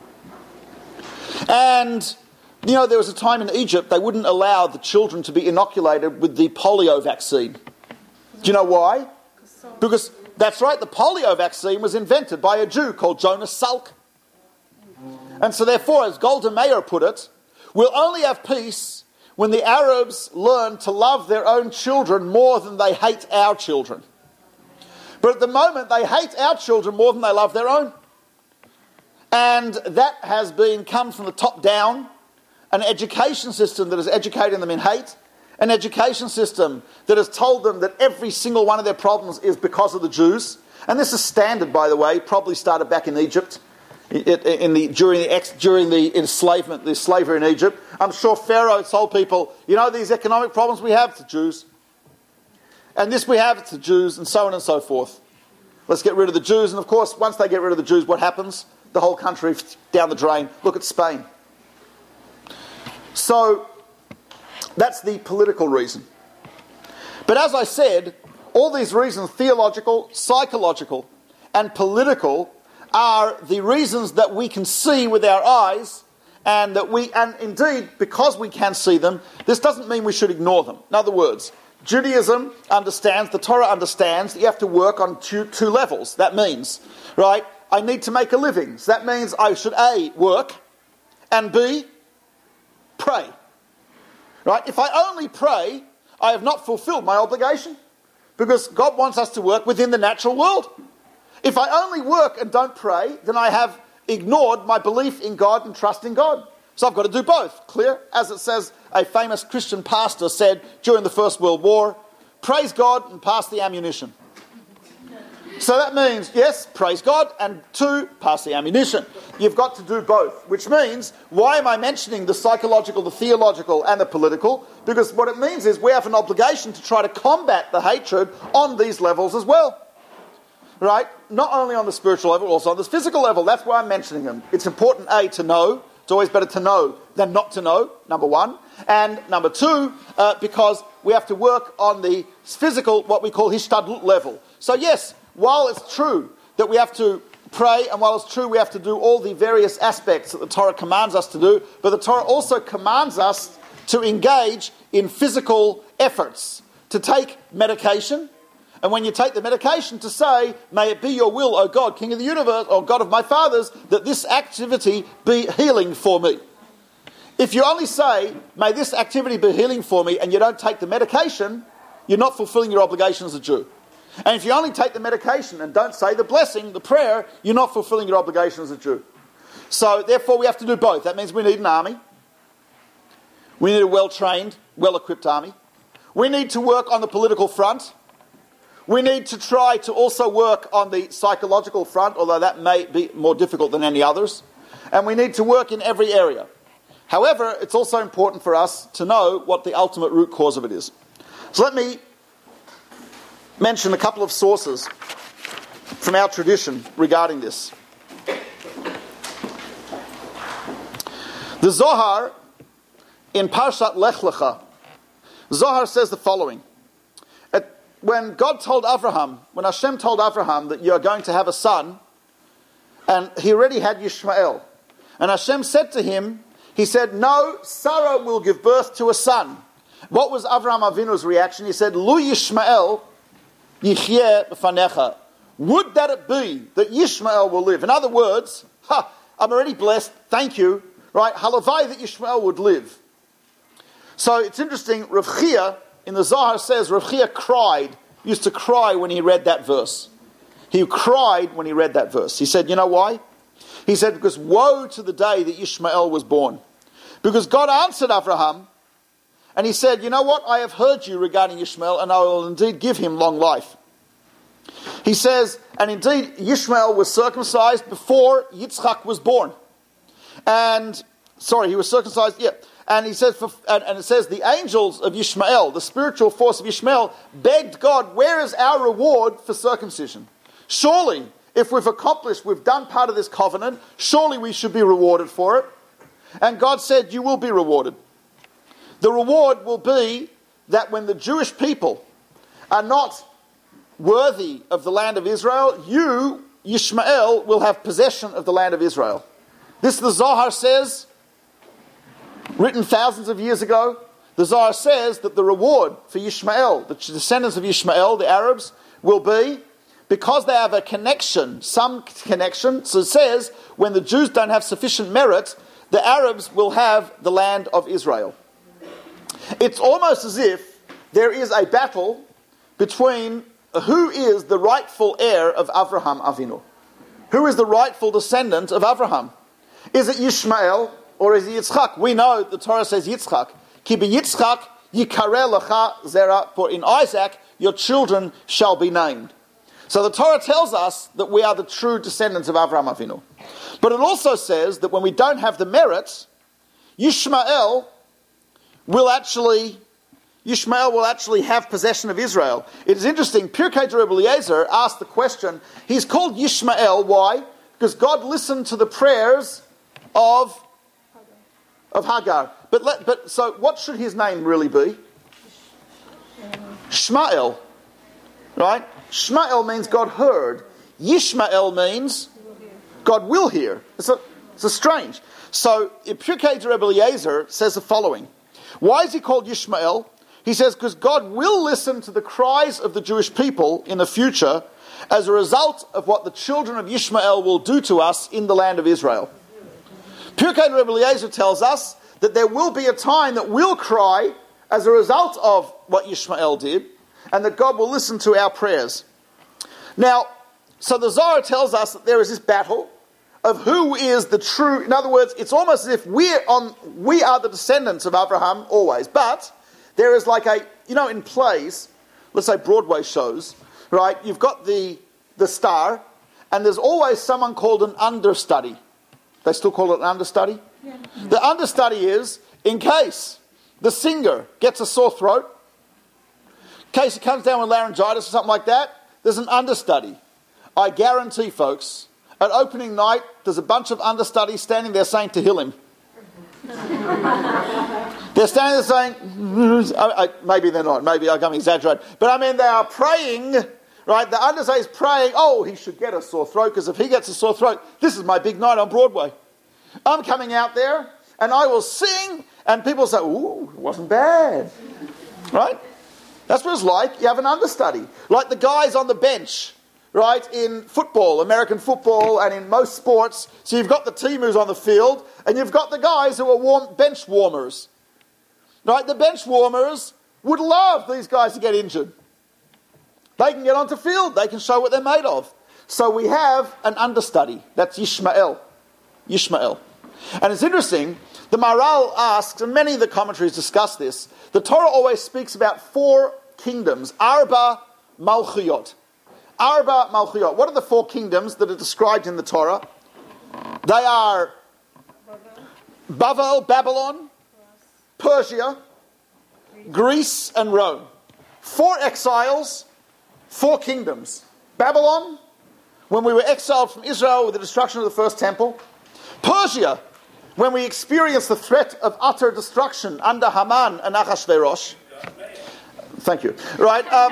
And, you know, there was a time in Egypt they wouldn't allow the children to be inoculated with the polio vaccine. Do you know why? Because, that's right, the polio vaccine was invented by a Jew called Jonas Salk. And so therefore, as Golda Meir put it, we'll only have peace when the Arabs learn to love their own children more than they hate our children. But at the moment, they hate our children more than they love their own. And that has been come from the top down, an education system that is educating them in hate, an education system that has told them that every single one of their problems is because of the Jews. And this is standard, by the way, probably started back in Egypt. It, in the, during, the ex, during the enslavement, the slavery in Egypt. I'm sure Pharaoh told people, you know, these economic problems we have, to Jews. And this we have, to Jews, and so on and so forth. Let's get rid of the Jews. And of course, once they get rid of the Jews, what happens? The whole country down the drain. Look at Spain. So, that's the political reason. But as I said, all these reasons, theological, psychological, and political, are the reasons that we can see with our eyes, and that we, and indeed, because we can see them, this doesn't mean we should ignore them. In other words, Judaism understands, the Torah understands, that you have to work on two, two levels. That means, right, I need to make a living. So that means I should A, work, and B, pray. Right? If I only pray, I have not fulfilled my obligation, because God wants us to work within the natural world. If I only work and don't pray, then I have ignored my belief in God and trust in God. So I've got to do both. Clear? As it says, a famous Christian pastor said during the First World War, praise God and pass the ammunition. So that means, yes, praise God, and two, pass the ammunition. You've got to do both, which means, why am I mentioning the psychological, the theological, and the political? Because what it means is we have an obligation to try to combat the hatred on these levels as well. Right? Not only on the spiritual level, also on the physical level. That's why I'm mentioning them. It's important, A, to know. It's always better to know than not to know, number one. And number two, uh, because we have to work on the physical, what we call hishtadlut level. So yes, while it's true that we have to pray, and while it's true we have to do all the various aspects that the Torah commands us to do, but the Torah also commands us to engage in physical efforts, to take medication. And when you take the medication, to say, may it be your will, O God, King of the universe, or God of my fathers, that this activity be healing for me. If you only say, may this activity be healing for me, and you don't take the medication, you're not fulfilling your obligation as a Jew. And if you only take the medication and don't say the blessing, the prayer, you're not fulfilling your obligation as a Jew. So therefore we have to do both. That means we need an army. We need a well-trained, well-equipped army. We need to work on the political front. We need to try to also work on the psychological front, although that may be more difficult than any others. And we need to work in every area. However, it's also important for us to know what the ultimate root cause of it is. So let me mention a couple of sources from our tradition regarding this. The Zohar in Parshat Lech Lecha, Zohar says the following. When God told Abraham, when Hashem told Abraham that you're going to have a son, and he already had Yishmael, and Hashem said to him, he said, no, Sarah will give birth to a son. What was Avraham Avinu's reaction? He said, Lu Yishmael yichyeh b'fanecha. Would that it be that Yishmael will live? In other words, ha, I'm already blessed, thank you, right? Halavai that Yishmael would live. So it's interesting, Rav Chia, in the Zohar says, Rav Chia cried, used to cry when he read that verse. He cried when he read that verse. He said, you know why? He said, because woe to the day that Ishmael was born. Because God answered Abraham, and he said, you know what? I have heard you regarding Ishmael, and I will indeed give him long life. He says, and indeed Ishmael was circumcised before Yitzchak was born. And, sorry, he was circumcised, yeah. And he says, for, and, and it says, the angels of Ishmael, the spiritual force of Ishmael, begged God, where is our reward for circumcision? Surely, if we've accomplished, we've done part of this covenant, surely we should be rewarded for it. And God said, you will be rewarded. The reward will be that when the Jewish people are not worthy of the land of Israel, you, Ishmael, will have possession of the land of Israel. This the Zohar says, written thousands of years ago. The Zohar says that the reward for Ishmael, the descendants of Ishmael, the Arabs, will be, because they have a connection, some connection, so it says, when the Jews don't have sufficient merit, the Arabs will have the land of Israel. It's almost as if there is a battle between who is the rightful heir of Avraham Avinu. Who is the rightful descendant of Avraham? Is it Ishmael or is it Yitzchak? We know the Torah says Yitzchak. Ki b'Yitzchak yikareh lecha zera, for in Isaac your children shall be named. So the Torah tells us that we are the true descendants of Avraham Avinu. But it also says that when we don't have the merit, Ishmael will actually, Ishmael will actually have possession of Israel. It is interesting, Pirkei Rebbe Eliezer asked the question, he's called Ishmael, why? Because God listened to the prayers of, of Hagar. But, let, but so what should his name really be? Shmael. Right? Shmael means God heard. Yishmael means God will hear. It's a, it's a strange. So Pirkei Rebbe Eliezer says the following. Why is he called Yishmael? He says, because God will listen to the cries of the Jewish people in the future as a result of what the children of Ishmael will do to us in the land of Israel. Pirkei Rebbe Eliezer tells us that there will be a time that we'll cry as a result of what Ishmael did, and that God will listen to our prayers. Now, so the Zohar tells us that there is this battle of who is the true, in other words, it's almost as if we're on, we are the descendants of Abraham always, but there is like a, you know, in plays, let's say Broadway shows, right, you've got the, the star, and there's always someone called an understudy. They still call it an understudy? Yeah. The understudy is, in case the singer gets a sore throat, in case he comes down with laryngitis or something like that, there's an understudy. I guarantee, folks, at opening night, there's a bunch of understudies standing there saying Tehillim. They're standing there saying, I, I, maybe they're not, maybe I'm exaggerating, but I mean they are praying, right? The understudy is praying, oh, he should get a sore throat, because if he gets a sore throat, this is my big night on Broadway. I'm coming out there, and I will sing, and people say, ooh, it wasn't bad, right? That's what it's like. You have an understudy. Like the guys on the bench, right, in football, American football, and in most sports. So you've got the team who's on the field, and you've got the guys who are warm, bench warmers. Right, the bench warmers would love these guys to get injured. They can get onto field. They can show what they're made of. So we have an understudy. That's Yishmael. Yishmael. And it's interesting, the Maharal asks, and many of the commentaries discuss this, the Torah always speaks about four kingdoms. Arba Malchuyot. Arba Malchuyot. What are the four kingdoms that are described in the Torah? They are Bavel, Babylon, Persia, Greece, and Rome. Four exiles, four kingdoms. Babylon, when we were exiled from Israel with the destruction of the first temple. Persia, when we experienced the threat of utter destruction under Haman and Achashverosh. Thank you. Right. Um,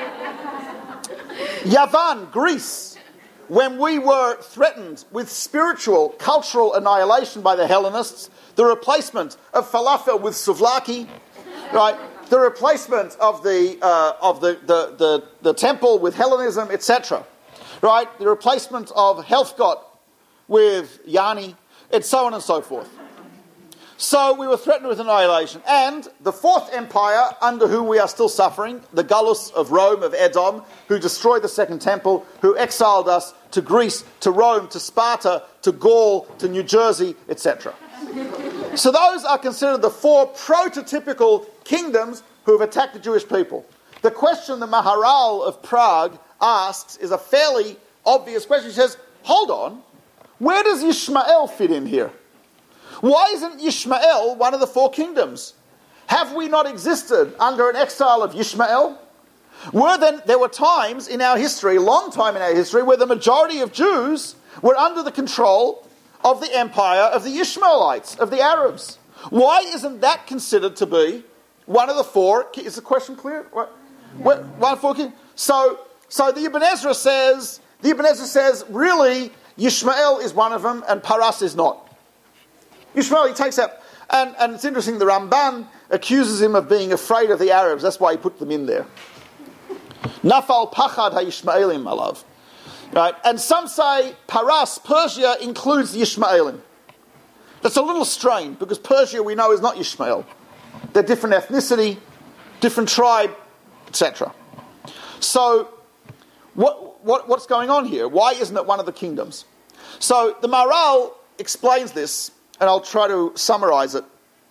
Yavan, Greece, when we were threatened with spiritual, cultural annihilation by the Hellenists, the replacement of falafel with souvlaki, right? The replacement of the uh, of the, the, the, the temple with Hellenism, et cetera. Right? The replacement of Helfgott with Yani, and so on and so forth. So we were threatened with annihilation. And the fourth empire, under whom we are still suffering, the Gullus of Rome, of Edom, who destroyed the second temple, who exiled us to Greece, to Rome, to Sparta, to Gaul, to New Jersey, et cetera. So those are considered the four prototypical kingdoms who have attacked the Jewish people. The question the Maharal of Prague asks is a fairly obvious question. He says, hold on, where does Ishmael fit in here? Why isn't Ishmael one of the four kingdoms? Have we not existed under an exile of Ishmael? Were then, there were times in our history, a long time in our history, where the majority of Jews were under the control of the empire of the Ishmaelites, of the Arabs. Why isn't that considered to be one of the four? Is the question clear? What, what, one of the four kingdoms? So, so the Ibn Ezra says, the Ibn Ezra says, really, Ishmael is one of them and Paras is not. Ishmael, he takes out, and, and it's interesting, the Ramban accuses him of being afraid of the Arabs. That's why he put them in there. Nafal pachad ha-Ishmaelim, my love. Right? And some say Paras, Persia, includes the Ishmaelim. That's a little strange, because Persia, we know, is not Ishmael. They're different ethnicity, different tribe, et cetera. So, what, what, what's going on here? Why isn't it one of the kingdoms? So, the Maharal explains this, and I'll try to summarize it.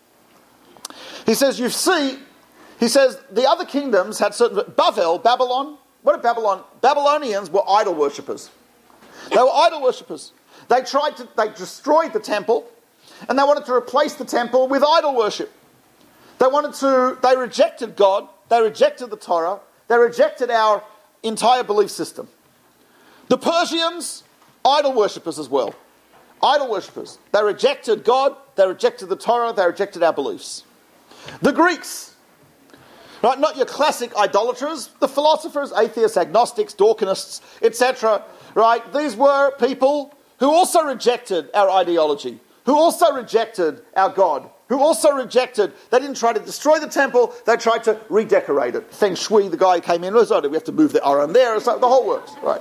He says, you see, he says, the other kingdoms had certain... Bavel, Babylon, what did Babylon... Babylonians were idol worshippers. They were idol worshippers. They tried to... They destroyed the temple, and they wanted to replace the temple with idol worship. They wanted to... They rejected God. They rejected the Torah. They rejected our entire belief system. The Persians, idol worshippers as well. Idol worshippers. They rejected God, they rejected the Torah, they rejected our beliefs. The Greeks, right? Not your classic idolaters, the philosophers, atheists, agnostics, Dawkinists, et cetera. Right? These were people who also rejected our ideology, who also rejected our God, who also rejected, they didn't try to destroy the temple, they tried to redecorate it. Feng Shui, the guy who came in, was, oh, we have to move the Aron there, so the whole works, right?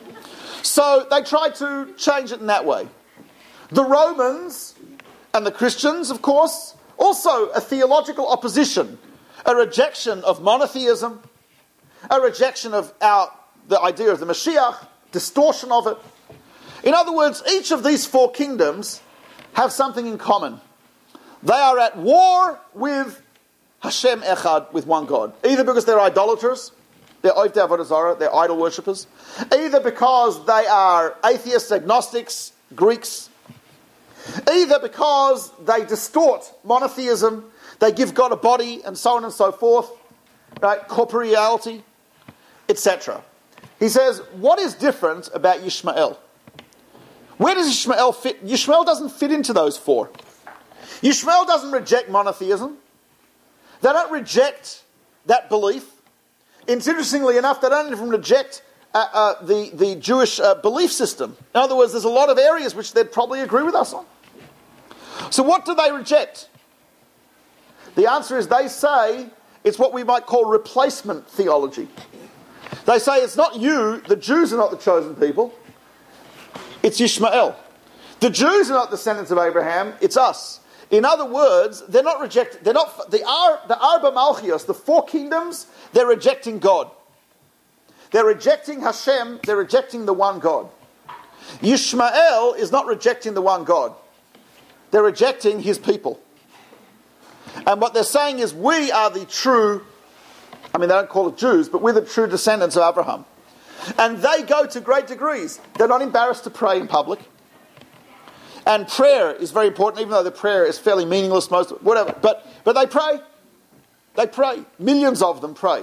So they tried to change it in that way. The Romans and the Christians, of course, also a theological opposition, a rejection of monotheism, a rejection of our the idea of the Mashiach, distortion of it. In other words, each of these four kingdoms have something in common. They are at war with Hashem Echad, with one God. Either because they're idolaters, they're Ovdei Avodah Zarah, they're idol worshippers. Either because they are atheists, agnostics, Greeks. Either because they distort monotheism, they give God a body, and so on and so forth, right? Corporeality, et cetera. He says, what is different about Ishmael? Where does Ishmael fit? Ishmael doesn't fit into those four. Ishmael doesn't reject monotheism. They don't reject that belief. It's interestingly enough, they don't even reject uh, uh, the, the Jewish uh, belief system. In other words, there's a lot of areas which they'd probably agree with us on. So what do they reject? The answer is they say it's what we might call replacement theology. They say it's not you, the Jews are not the chosen people, it's Ishmael. The Jews are not descendants of Abraham, it's us. In other words, they're not rejecting, they're not, the, Ar, the Arba Malchios, the four kingdoms, they're rejecting God. They're rejecting Hashem, they're rejecting the one God. Ishmael is not rejecting the one God. They're rejecting his people. And what they're saying is we are the true, I mean they don't call it Jews, but we're the true descendants of Abraham. And they go to great degrees. They're not embarrassed to pray in public. And prayer is very important, even though the prayer is fairly meaningless, most whatever. But but they pray. They pray. Millions of them pray.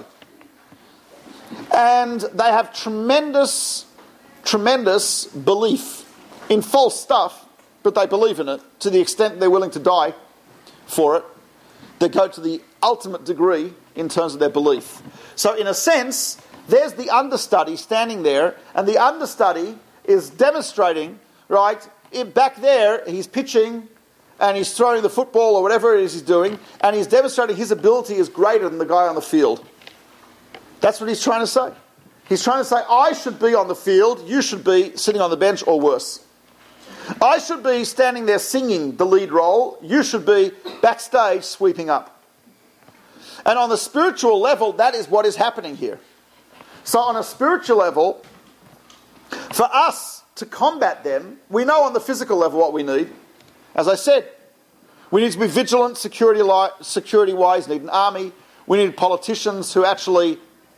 And they have tremendous, tremendous belief in false stuff, but they believe in it to the extent they're willing to die for it. They go to the ultimate degree in terms of their belief. So in a sense, there's the understudy standing there, and the understudy is demonstrating, right, back there, he's pitching and he's throwing the football or whatever it is he's doing, and he's demonstrating his ability is greater than the guy on the field. That's what he's trying to say. He's trying to say, I should be on the field, you should be sitting on the bench or worse. I should be standing there singing the lead role. You should be backstage sweeping up. And on the spiritual level, that is what is happening here. So on a spiritual level, for us to combat them, we know on the physical level what we need. As I said, we need to be vigilant security li- security-wise. We need an army. We need politicians who actually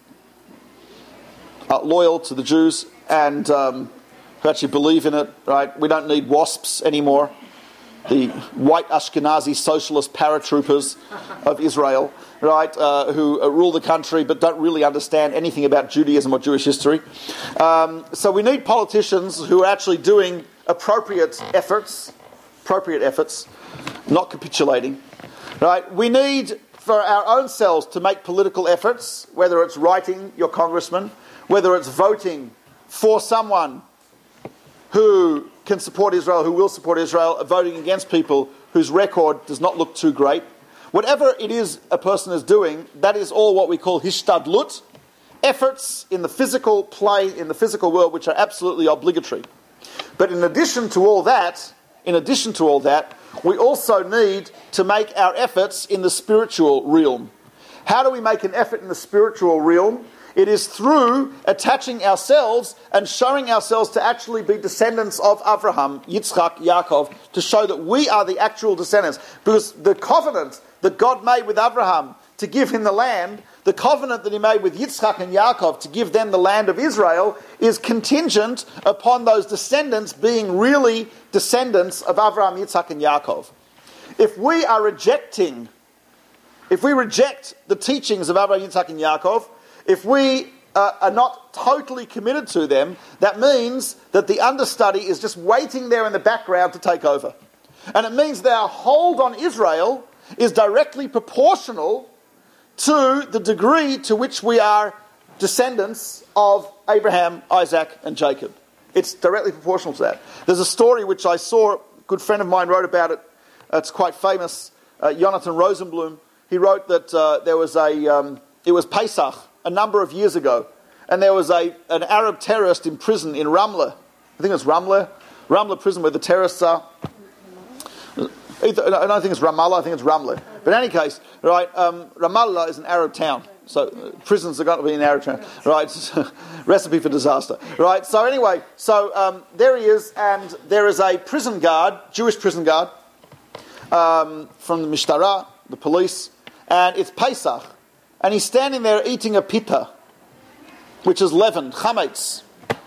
are loyal to the Jews and um, who actually believe in it. Right? We don't need WASPs anymore, the white Ashkenazi socialist paratroopers of Israel, right? Uh, who uh, rule the country but don't really understand anything about Judaism or Jewish history. Um, so we need politicians who are actually doing appropriate efforts, appropriate efforts. Not capitulating, right? We need for our own selves to make political efforts, whether it's writing your congressman, whether it's voting for someone who can support Israel, who will support Israel, voting against people whose record does not look too great. Whatever it is a person is doing, that is all what we call hishtadlut, efforts in the physical play, in the physical world, which are absolutely obligatory. But in addition to all that, in addition to all that, we also need to make our efforts in the spiritual realm. How do we make an effort in the spiritual realm? It is through attaching ourselves and showing ourselves to actually be descendants of Abraham, Yitzchak, Yaakov, to show that we are the actual descendants. Because the covenant that God made with Abraham to give him the land, the covenant that he made with Yitzchak and Yaakov to give them the land of Israel, is contingent upon those descendants being really descendants of Abraham, Yitzchak and Yaakov. If we are rejecting, if we reject the teachings of Abraham, Yitzchak and Yaakov, if we uh, are not totally committed to them, that means that the understudy is just waiting there in the background to take over. And it means that our hold on Israel is directly proportional to the degree to which we are descendants of Abraham, Isaac, and Jacob. It's directly proportional to that. There's a story which I saw, a good friend of mine wrote about it. It's quite famous. Uh, Jonathan Rosenblum. He wrote that uh, there was a, um, it was Pesach a number of years ago, and there was a an Arab terrorist in prison in Ramla. I think it's Ramla, Ramla prison where the terrorists are. Either, I don't think it's Ramallah, I think it's Ramla. But in any case, right, um, Ramallah is an Arab town. So uh, prisons are going to be in Arab town. Right, recipe for disaster. Right, so anyway, so um, there he is, and there is a prison guard, Jewish prison guard, um, from the Mishtara, the police, and it's Pesach. And he's standing there eating a pita, which is leavened, chametz.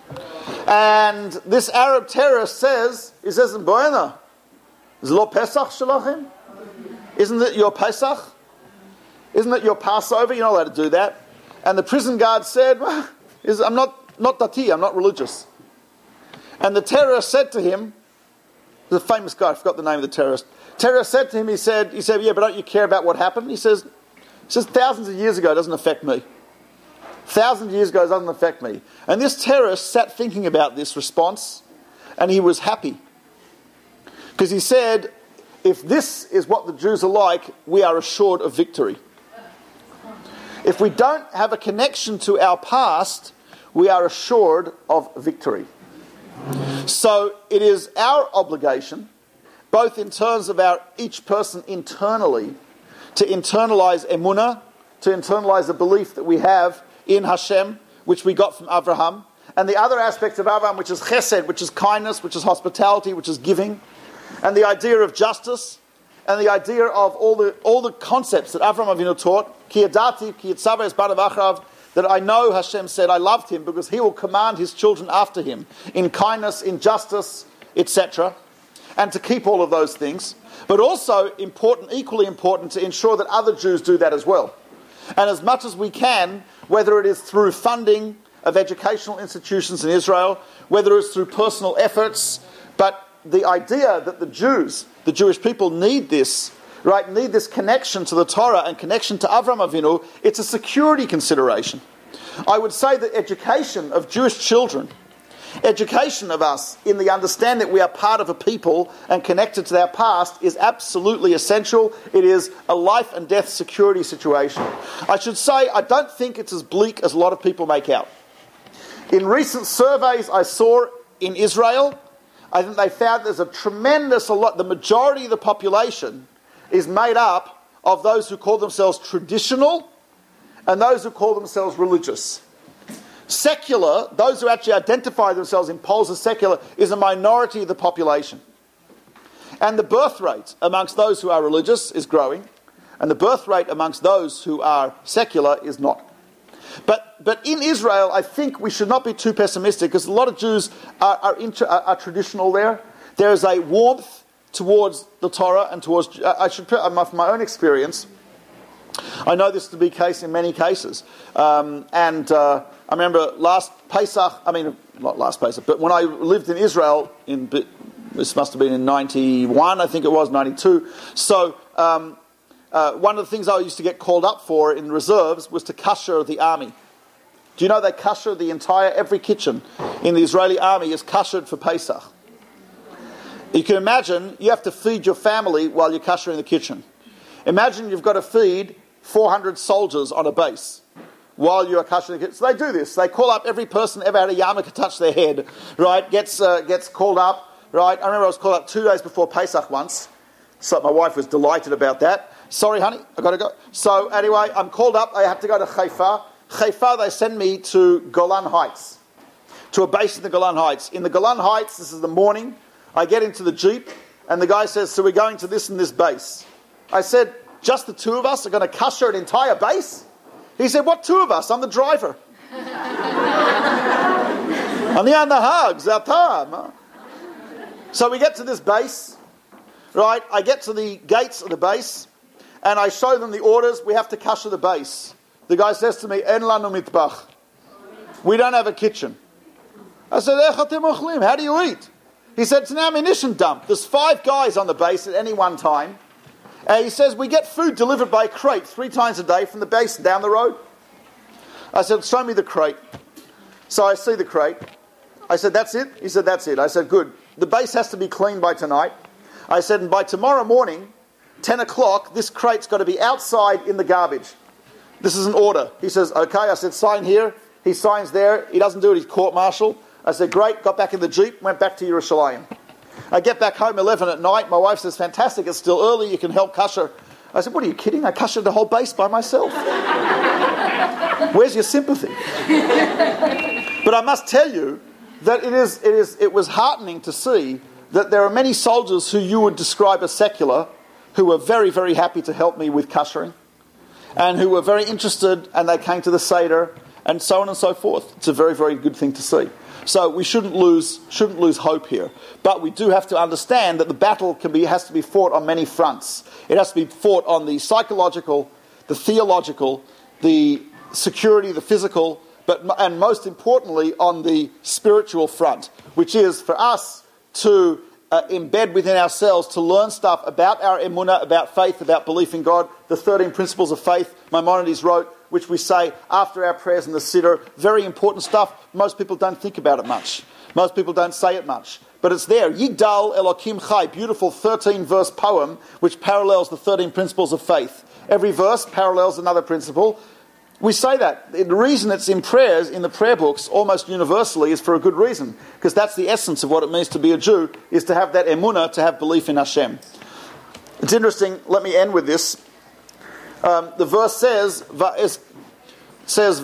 And this Arab terrorist says, he says, Boena, Zlo Pesach shalachim? Isn't it your Pesach? Isn't it your Passover? You're not allowed to do that. And the prison guard said, well, I'm not, not dati, I'm not religious. And the terrorist said to him, the famous guy, I forgot the name of the terrorist. Terrorist said to him, he said, he said, yeah, but don't you care about what happened? He says, he says, thousands of years ago, it doesn't affect me. Thousands of years ago, it doesn't affect me. And this terrorist sat thinking about this response, and he was happy. Because he said, if this is what the Jews are like, we are assured of victory. If we don't have a connection to our past, we are assured of victory. So it is our obligation, both in terms of our each person internally, to internalize emunah, to internalize the belief that we have in Hashem, which we got from Abraham, and the other aspects of Abraham, which is chesed, which is kindness, which is hospitality, which is giving, and the idea of justice, and the idea of all the all the concepts that Avraham Avinu taught, ki yadati, ki yitzaveh es banav acharav, that I know Hashem said I loved him because he will command his children after him in kindness, in justice, et cetera, and to keep all of those things. But also important, equally important, to ensure that other Jews do that as well. And as much as we can, whether it is through funding of educational institutions in Israel, whether it's through personal efforts, but the idea that the Jews, the Jewish people, need this, right, need this connection to the Torah and connection to Avraham Avinu, it's a security consideration. I would say that education of Jewish children, education of us in the understanding that we are part of a people and connected to their past is absolutely essential. It is a life and death security situation. I should say, I don't think it's as bleak as a lot of people make out. In recent surveys I saw in Israel, I think they found there's a tremendous, a lot, the majority of the population is made up of those who call themselves traditional and those who call themselves religious. Secular, those who actually identify themselves in polls as secular, is a minority of the population. And the birth rate amongst those who are religious is growing, and the birth rate amongst those who are secular is not. But but in Israel, I think we should not be too pessimistic, because a lot of Jews are, are, inter, are, are traditional there. There is a warmth towards the Torah and towards, I should put, from my own experience, I know this to be the case in many cases. Um, and uh, I remember last Pesach, I mean, not last Pesach, but when I lived in Israel, in this must have been in ninety-one, I think it was, ninety-two. So um, uh, one of the things I used to get called up for in reserves was to kasher the army. Do you know they kasher the entire, every kitchen in the Israeli army is kashered for Pesach? You can imagine you have to feed your family while you're kashering the kitchen. Imagine you've got to feed four hundred soldiers on a base while you're kashering the kitchen. So they do this. They call up every person ever had a yarmulke touch their head, right? Gets uh, gets called up, right? I remember I was called up two days before Pesach once. So my wife was delighted about that. Sorry, honey, I've got to go. So anyway, I'm called up. I have to go to Haifa. Haifa, they send me to Golan Heights, to a base in the Golan Heights. In the Golan Heights, this is the morning, I get into the Jeep, and the guy says, so we're going to this and this base. I said, just the two of us are going to kasher an entire base? He said, what two of us? I'm the driver. I'm the nahag, zatam. So we get to this base, right? I get to the gates of the base, and I show them the orders. We have to kasher the base. The guy says to me, En lanu mitbach. We don't have a kitchen. I said, how do you eat? He said, it's an ammunition dump. There's five guys on the base at any one time. And he says, we get food delivered by crate three times a day from the base down the road. I said, show me the crate. So I see the crate. I said, that's it? He said, that's it. I said, good. The base has to be cleaned by tonight. I said, and by tomorrow morning, ten o'clock, this crate's got to be outside in the garbage. This is an order. He says, okay. I said, sign here. He signs there. He doesn't do it. He's court-martial. I said, great. Got back in the Jeep. Went back to Yerushalayim. I get back home eleven at night. My wife says, fantastic. It's still early. You can help kasher. I said, what are you kidding? I kashered the whole base by myself. Where's your sympathy? But I must tell you that it is, it is, it was heartening to see that there are many soldiers who you would describe as secular who were very, very happy to help me with kashering, and who were very interested, and they came to the Seder, and so on and so forth. It's a very, very good thing to see. So we shouldn't lose shouldn't lose hope here. But we do have to understand that the battle can be has to be fought on many fronts. It has to be fought on the psychological, the theological, the security, the physical, but and most importantly on the spiritual front, which is for us to Uh, embed within ourselves, to learn stuff about our emunah, about faith, about belief in God, the thirteen principles of faith Maimonides wrote, which we say after our prayers in the Siddur. Very important stuff. Most people don't think about it much. Most people don't say it much. But it's there. Yigdal Elokim Chai, beautiful thirteen-verse poem, which parallels the thirteen principles of faith. Every verse parallels another principle. We say that. The reason it's in prayers, in the prayer books, almost universally, is for a good reason. Because that's the essence of what it means to be a Jew, is to have that emunah, to have belief in Hashem. It's interesting, let me end with this. Um, the verse says, Va'ez, says,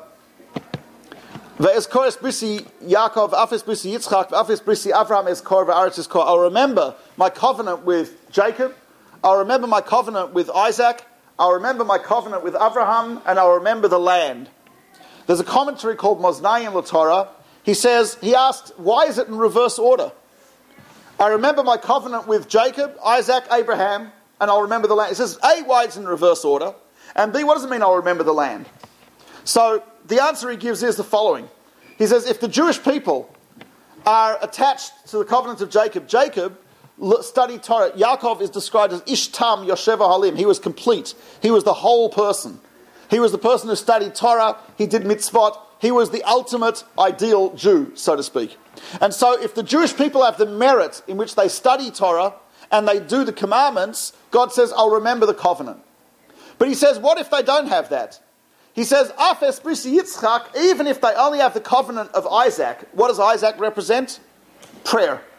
Va'ez kor es brisi Yaakov, Afes brisi Yitzchak, Afes brisi Avraham es kor, Va'aretz es kor. I'll remember my covenant with Jacob. I'll remember my covenant with Isaac. I'll remember my covenant with Abraham, and I'll remember the land. There's a commentary called Moznayim LaTorah. He says, he asked, why is it in reverse order? I remember my covenant with Jacob, Isaac, Abraham, and I'll remember the land. It says, A, why it's in reverse order, and B, what does it mean I'll remember the land? So the answer he gives is the following. He says, if the Jewish people are attached to the covenant of Jacob, Jacob studied Torah. Yaakov is described as Ishtam Yosheva Halim. He was complete. He was the whole person. He was the person who studied Torah. He did mitzvot. He was the ultimate ideal Jew, so to speak. And so if the Jewish people have the merit in which they study Torah and they do the commandments, God says, I'll remember the covenant. But he says, what if they don't have that? He says, Afes brisi Yitzchak, even if they only have the covenant of Isaac, what does Isaac represent? Prayer.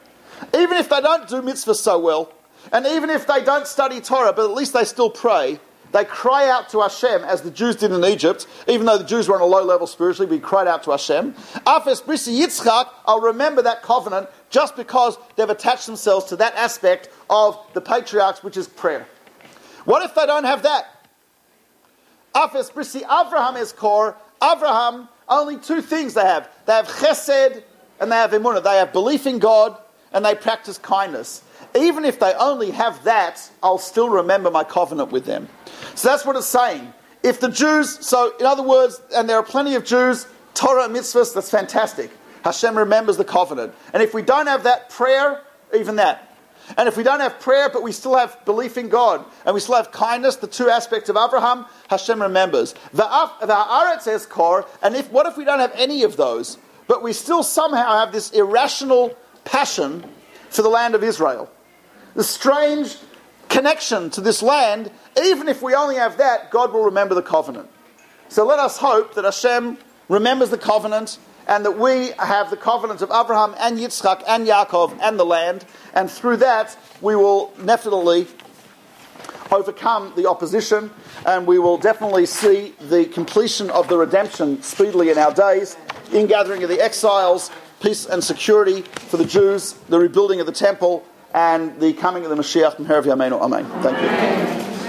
even if they don't do mitzvahs so well, and even if they don't study Torah, but at least they still pray, they cry out to Hashem as the Jews did in Egypt, even though the Jews were on a low level spiritually, we cried out to Hashem. Afes Brisi Yitzchak, I'll remember that covenant just because they've attached themselves to that aspect of the patriarchs, which is prayer. What if they don't have that? Afes Brisi Avraham Eskor, Avraham, only two things they have. They have chesed and they have emunah. They have belief in God and they practice kindness. Even if they only have that, I'll still remember my covenant with them. So that's what it's saying. If the Jews, so in other words, and there are plenty of Jews, Torah and mitzvahs, that's fantastic. Hashem remembers the covenant. And if we don't have that prayer, even that. And if we don't have prayer, but we still have belief in God, and we still have kindness, the two aspects of Abraham, Hashem remembers. Va'aretz eskor, and if what if we don't have any of those, but we still somehow have this irrational passion for the land of Israel? The strange connection to this land, even if we only have that, God will remember the covenant. So let us hope that Hashem remembers the covenant, and that we have the covenant of Abraham and Yitzchak and Yaakov and the land, and through that we will definitely overcome the opposition, and we will definitely see the completion of the redemption speedily in our days, in gathering of the exiles, peace and security for the Jews, the rebuilding of the temple, and the coming of the Mashiach. Amen. Thank you.